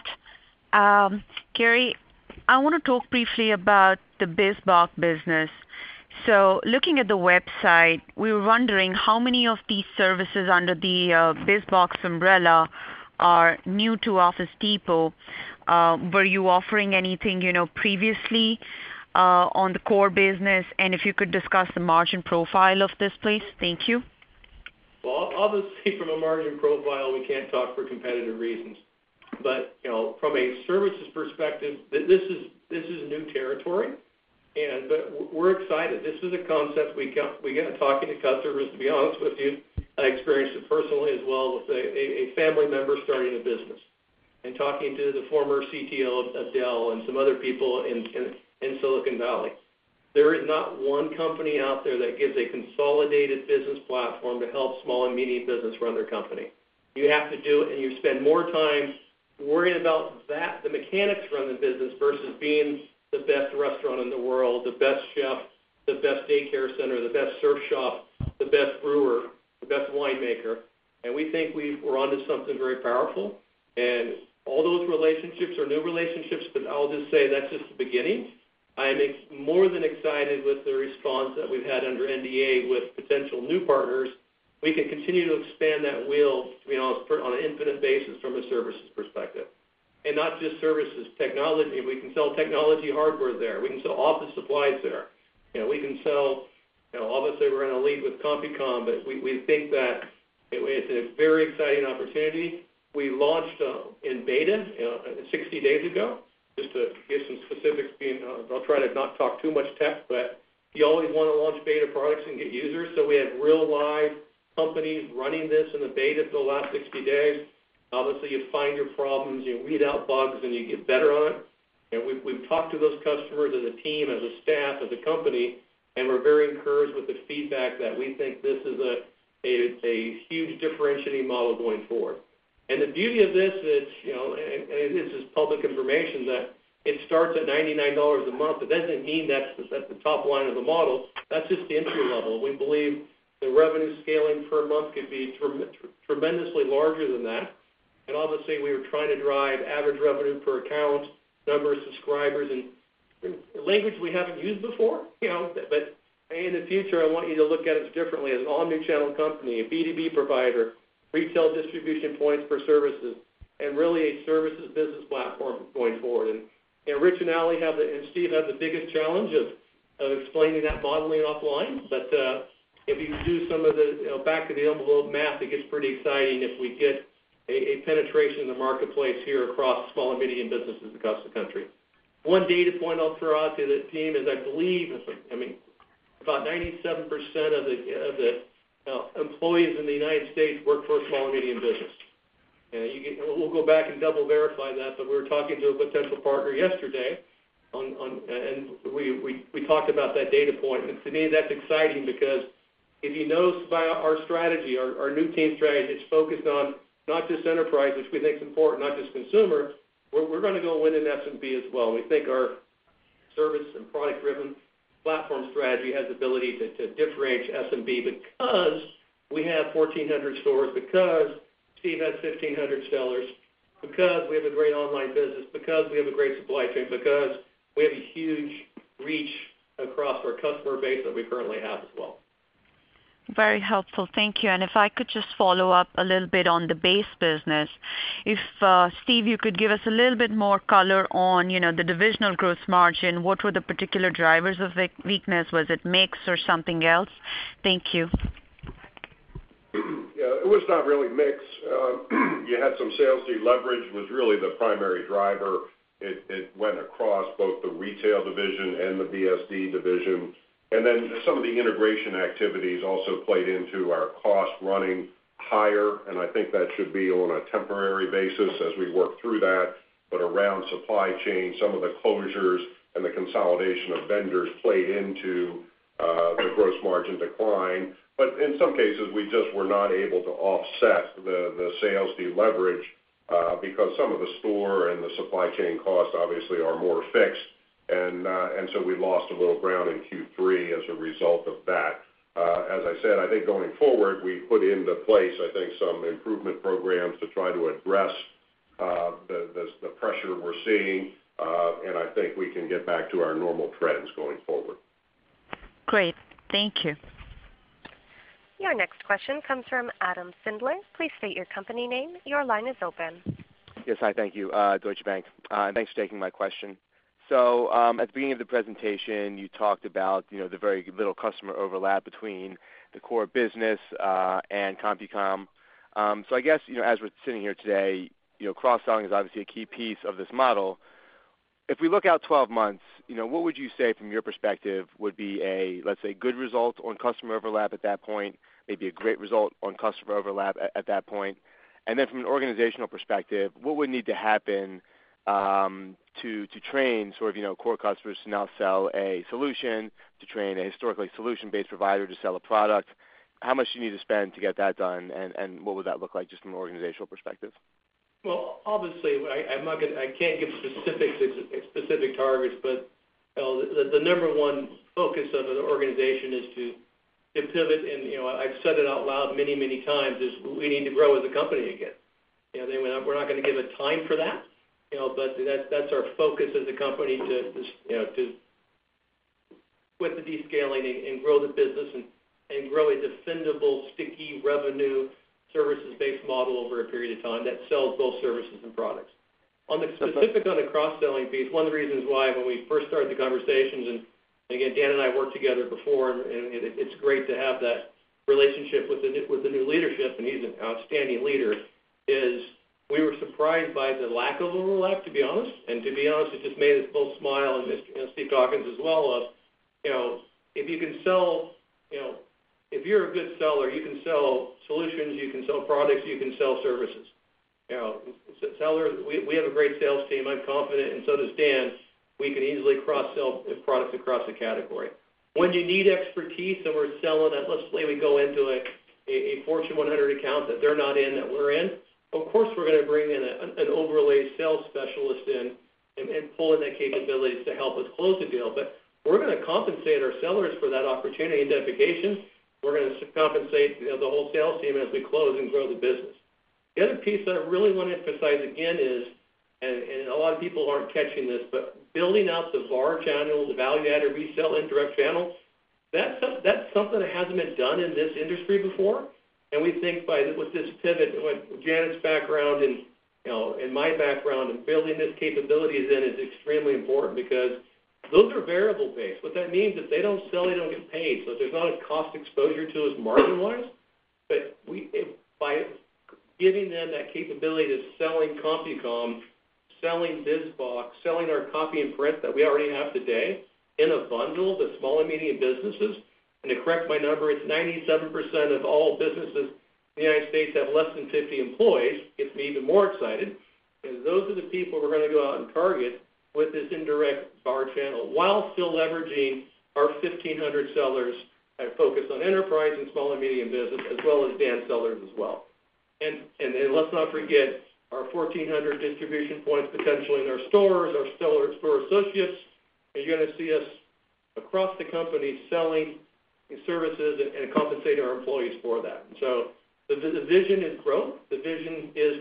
Gary, I want to talk briefly about the BizBox business. So looking at the website, we were wondering how many of these services under the BizBox umbrella are new to Office Depot. Were you offering anything, previously on the core business? And if you could discuss the margin profile of this, please. Thank you. Well, obviously, from a margin profile, we can't talk for competitive reasons. But from a services perspective, this is new territory, but we're excited. This is a concept we got talking to customers. To be honest with you, I experienced it personally as well with a family member starting a business, and talking to the former CTO of Dell and some other people in Silicon Valley. There is not one company out there that gives a consolidated business platform to help small and medium business run their company. You have to do it, and you spend more time worrying about that, the mechanics run the business, versus being the best restaurant in the world, the best chef, the best daycare center, the best surf shop, the best brewer, the best winemaker. And we think we're onto something very powerful. And all those relationships are new relationships, but I'll just say that's just the beginning. I am more than excited with the response that we've had under NDA with potential new partners. We can continue to expand that wheel, to be honest, on an infinite basis from a services perspective. And not just services, technology. We can sell technology hardware there. We can sell office supplies there. We can sell, obviously we're going to lead with CompuCom, but we think that it's a very exciting opportunity. We launched in beta 60 days ago. Just to give some specifics, I'll try to not talk too much tech, but you always want to launch beta products and get users. So we have real live companies running this in the beta for the last 60 days. Obviously, you find your problems, you weed out bugs, and you get better on it. And we've talked to those customers as a team, as a staff, as a company, and we're very encouraged with the feedback that we think this is a huge differentiating model going forward. And the beauty of this is, and this is public information, that it starts at $99 a month. It doesn't mean that's the top line of the model. That's just the entry level. We believe the revenue scaling per month could be tremendously larger than that. And obviously, we were trying to drive average revenue per account, number of subscribers, and language we haven't used before. But in the future, I want you to look at it differently as an omni-channel company, a B2B provider, retail distribution points for services, and really a services business platform going forward. And Rich and Ali and Steve have the biggest challenge of explaining that modeling offline. But if you do some of the back of the envelope math, it gets pretty exciting if we get a penetration in the marketplace here across small and medium businesses across the country. One data point I'll throw out to the team is I believe, about 97% of the employees in the United States work for a small and medium business. We'll go back and double verify that, but we were talking to a potential partner yesterday, and we talked about that data point. And to me, that's exciting because if you notice by our strategy, our new team strategy, it's focused on not just enterprise, which we think is important, not just consumer. We're going to go win in SMB as well. We think our service and product-driven platform strategy has the ability to differentiate SMB because we have 1,400 stores, because Steve has 1,500 sellers, because we have a great online business, because we have a great supply chain, because we have a huge reach across our customer base that we currently have as well. Very helpful. Thank you. And if I could just follow up a little bit on the base business. If, Steve, you could give us a little bit more color on, the divisional gross margin. What were the particular drivers of weakness? Was it mix or something else? Thank you. Yeah, it was not really mix. You had some sales deleverage was really the primary driver. It went across both the retail division and the BSD division. And then some of the integration activities also played into our cost running higher, and I think that should be on a temporary basis as we work through that. But around supply chain, some of the closures and the consolidation of vendors played into the gross margin decline. But in some cases, we just were not able to offset the sales deleverage because some of the store and the supply chain costs obviously are more fixed. And so we lost a little ground in Q3 as a result of that. As I said, I think going forward, we put into place, I think, some improvement programs to try to address the pressure we're seeing, and I think we can get back to our normal trends going forward. Great. Thank you. Your next question comes from Adam Sindler. Please state your company name. Your line is open. Yes, hi, thank you. Deutsche Bank. And thanks for taking my question. So at the beginning of the presentation, you talked about, the very little customer overlap between the core business and CompuCom. So I guess, as we're sitting here today, cross-selling is obviously a key piece of this model. If we look out 12 months, what would you say from your perspective would be a, let's say, good result on customer overlap at that point, maybe a great result on customer overlap at that point? And then from an organizational perspective, what would need to happen to train sort of, core customers to now sell a solution, to train a historically solution-based provider to sell a product? How much do you need to spend to get that done, and what would that look like just from an organizational perspective? Well, obviously, I can't give specific targets, but the number one focus of the organization is to pivot, and I've said it out loud many times, is we need to grow as a company again. We're not going to give a time for that, but that's our focus as a company to with the descaling and grow the business and grow a defendable, sticky revenue services-based model over a period of time that sells both services and products. On the specific on the cross-selling piece, one of the reasons why when we first started the conversations, and again, Dan and I worked together before, and it's great to have that relationship with the new leadership, and he's an outstanding leader, is we were surprised by the lack of overlap, to be honest. And to be honest, it just made us both smile, and Steve Dawkins as well, of, if you can sell, if you're a good seller, you can sell solutions, you can sell products, you can sell services. Sellers, we have a great sales team. I'm confident, and so does Dan. We can easily cross-sell products across the category. When you need expertise and we're selling it, let's say we go into a Fortune 100 account that they're not in, that we're in, of course we're going to bring in an overlay sales specialist in and pull in that capabilities to help us close the deal. But we're going to compensate our sellers for that opportunity identification. We're going to compensate the whole sales team as we close and grow the business. The other piece that I really want to emphasize again is, and a lot of people aren't catching this, but building out the VAR channel, the value-added resale indirect channel, that's something that hasn't been done in this industry before. And we think with this pivot, with Janet's background and and my background, and building this capabilities in is extremely important because those are variable based. What that means is they don't sell, they don't get paid. So there's not a cost exposure to us margin-wise. But by giving them that capability of selling CompuCom, selling BizBox, selling our copy and print that we already have today in a bundle to small and medium businesses, and to correct my number, it's 97% of all businesses in the United States have less than 50 employees. Gets me even more excited. And those are the people we're going to go out and target with this indirect VAR channel while still leveraging our 1,500 sellers that focus on enterprise and small and medium business, as well as Dan sellers as well. And let's not forget our 1,400 distribution points potentially in our stores, our store associates, and you're going to see us across the company selling services and compensating our employees for that. And so the vision is growth. The vision is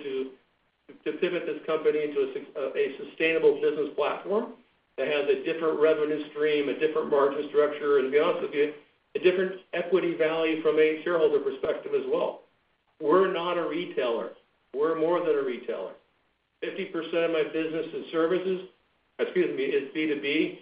to pivot this company into a sustainable business platform that has a different revenue stream, a different margin structure, and to be honest with you, a different equity value from a shareholder perspective as well. We're not a retailer. We're more than a retailer. 50% of my business is services. Is B2B.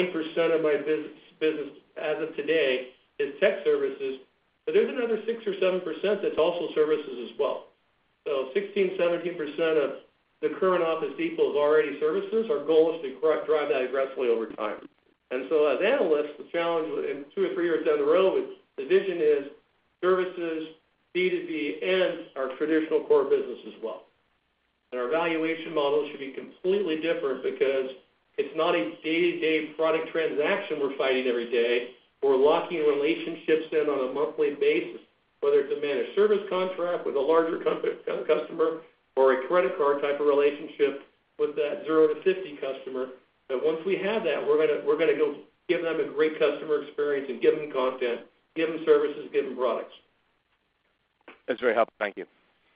9% of my business as of today is tech services. But there's another 6 or 7% that's also services as well. So 16, 17% the current Office Depot's already services. Our goal is to drive that aggressively over time. And so as analysts, the challenge in 2 or 3 years down the road, the vision is services, B2B, and our traditional core business as well. And our valuation model should be completely different because it's not a day-to-day product transaction we're fighting every day. We're locking relationships in on a monthly basis, whether it's a managed service contract with a larger customer or a credit card type of relationship with that 0 to 50 customer. But once we have that, we're gonna go give them a great customer experience and give them content, give them services, give them products. That's very helpful. Thank you.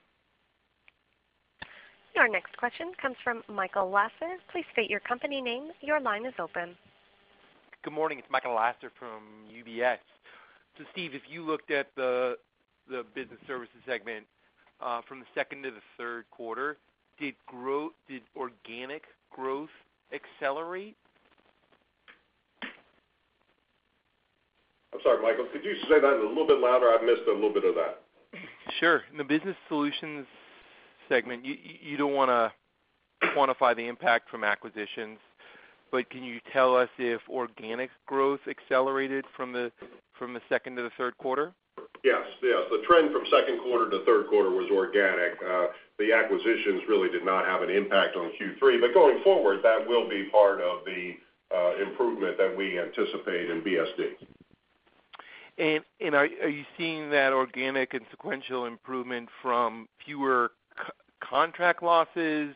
Your next question comes from Michael Lasser. Please state your company name. Your line is open. Good morning. It's Michael Lasser from UBS. So, Steve, if you looked at the business services segment from the second to the third quarter, did organic growth accelerate? I'm sorry, Michael. Could you say that a little bit louder? I missed a little bit of that. Sure. In the business solutions segment, you don't want to quantify the impact from acquisitions, but can you tell us if organic growth accelerated from the second to the third quarter? Yes. The trend from second quarter to third quarter was organic. The acquisitions really did not have an impact on Q3, but going forward, that will be part of the improvement that we anticipate in BSD. And are you seeing that organic and sequential improvement from fewer contract losses,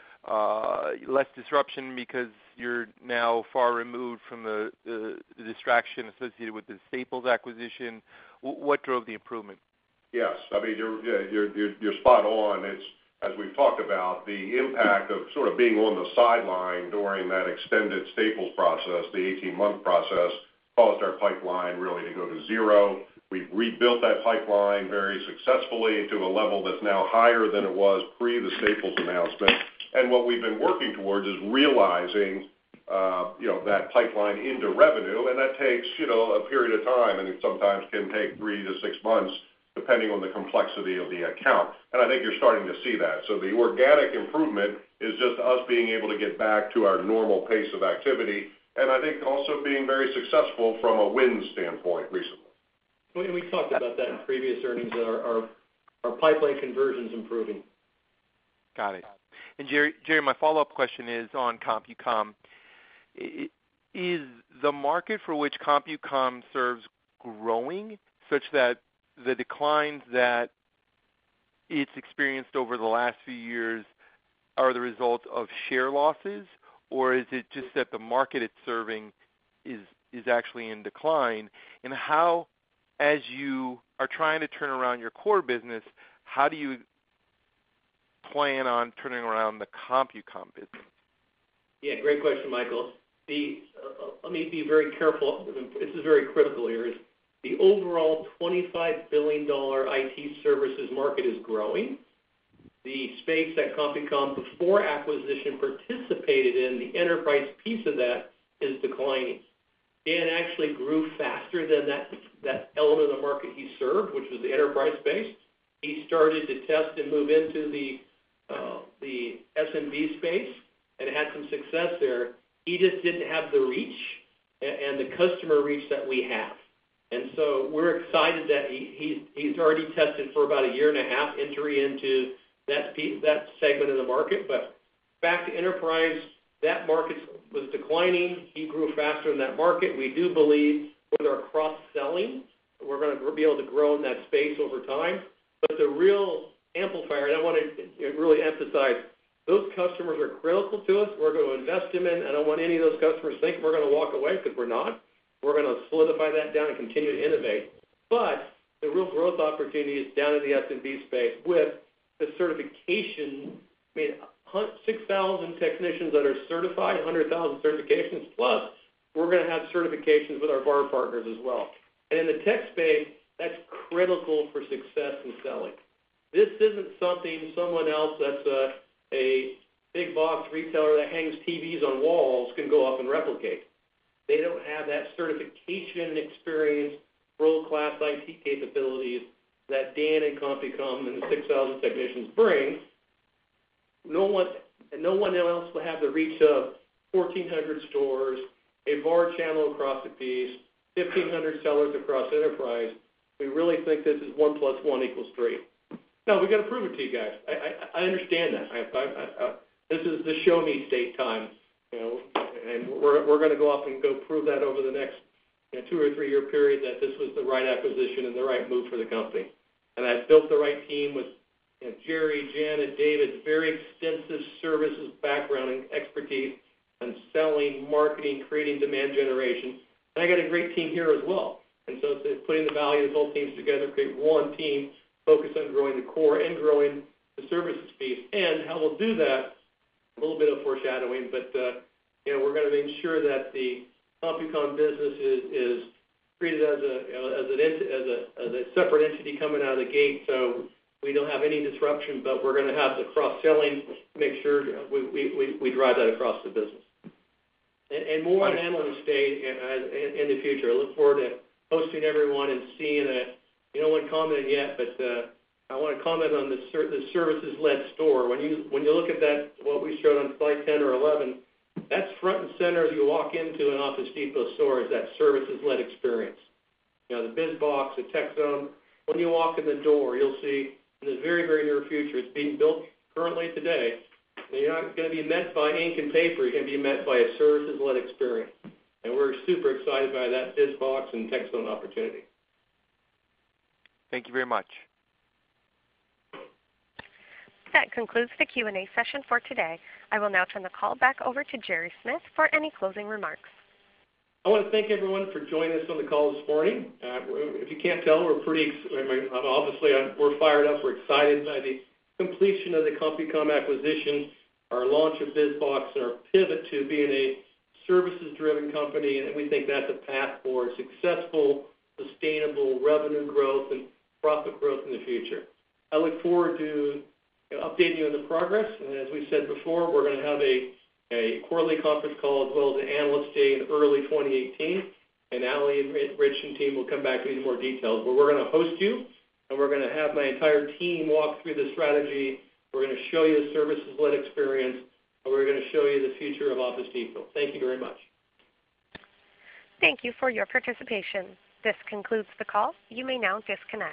less disruption because you're now far removed from the distraction associated with the Staples acquisition? What drove the improvement? Yes, I mean you're spot on. It's, as we've talked about, the impact of sort of being on the sideline during that extended Staples process, the 18-month process, caused our pipeline really to go to zero. We've rebuilt that pipeline very successfully to a level that's now higher than it was pre the Staples announcement. And what we've been working towards is realizing, that pipeline into revenue, and that takes, a period of time, and it sometimes can take 3 to 6 months, depending on the complexity of the account. And I think you're starting to see that. So the organic improvement is just us being able to get back to our normal pace of activity, and I think also being very successful from a win standpoint recently. And we talked about that in previous earnings, our pipeline conversion's improving. Got it. And Jerry, my follow-up question is on CompuCom. Is the market for which CompuCom serves growing such that the declines that it's experienced over the last few years are the result of share losses, or is it just that the market it's serving is actually in decline? And how, as you are trying to turn around your core business, how do you plan on turning around the CompuCom business? Yeah, great question, Michael. Let me be very careful. This is very critical here. Is the overall $25 billion IT services market is growing. The space that CompuCom before acquisition participated in, the enterprise piece of that, is declining. Dan actually grew faster than that element of the market he served, which was the enterprise space. He started to test and move into the SMB space and had some success there. He just didn't have the reach and the customer reach that we have. And so we're excited that he's already tested for about a year and a half entry into that segment of the market. But back to enterprise, that market was declining. He grew faster in that market. We do believe with our cross-selling, we're going to be able to grow in that space over time. But the real amplifier, and I want to really emphasize, those customers are critical to us. We're going to invest them in. I don't want any of those customers to think we're going to walk away, because we're not. We're going to solidify that down and continue to innovate. But the real growth opportunity is down in the SMB space with the certification. I mean, 6,000 technicians that are certified, 100,000 certifications, plus we're going to have certifications with our VAR partners as well. And in the tech space, that's critical for success in selling. This isn't something someone else that's a big box retailer that hangs TVs on walls can go up and replicate. They don't have that certification experience, world-class IT capabilities that Dan and CompuCom and the 6,000 technicians bring. No one and no one else will have the reach of 1,400 stores, a VAR channel across the piece, 1,500 sellers across enterprise. We really think this is 1 + 1 = 3. No, we got to prove it to you guys. I understand that. This is the show me state time, and we're going to go off and go prove that over the next 2 or 3 year period that this was the right acquisition and the right move for the company. And I've built the right team with Jerry, Janet, David, very extensive services background and expertise on selling, marketing, creating demand generation. And I got a great team here as well. And so it's putting the value of both teams together, create one team focused on growing the core and growing the services piece. And how we'll do that, a little bit of foreshadowing, but we're going to ensure that the CompuCom business is treated as a separate entity coming out of the gate, so we don't have any disruption. But we're going to have the cross-selling to make sure we drive that across the business. And more on Analyst Day in the future. I look forward to hosting everyone and seeing one comment yet, but I want to comment on the services-led store. When you look at that, what we showed on slide 10 or 11, that's front and center as you walk into an Office Depot store is that services-led experience. The BizBox, the TechZone. When you walk in the door, you'll see in the very, very near future, it's being built currently today. And you're not going to be met by ink and paper. You're going to be met by a services-led experience. And we're super excited by that BizBox and TechZone opportunity. Thank you very much. That concludes the Q&A session for today. I will now turn the call back over to Jerry Smith for any closing remarks. I want to thank everyone for joining us on the call this morning. If you can't tell, we're we're fired up. We're excited by the completion of the CompuCom acquisition, our launch of BizBox, and our pivot to being a services-driven company, and we think that's a path for successful, sustainable revenue growth and profit growth in the future. I look forward to updating you on the progress, and as we said before, we're going to have a quarterly conference call as well as an Analyst Day in early 2018, and Allie and Rich and team will come back with more details. But we're going to host you, and we're going to have my entire team walk through the strategy. We're going to show you the services-led experience, and we're going to show you the future of Office Depot. Thank you very much. Thank you for your participation. This concludes the call. You may now disconnect.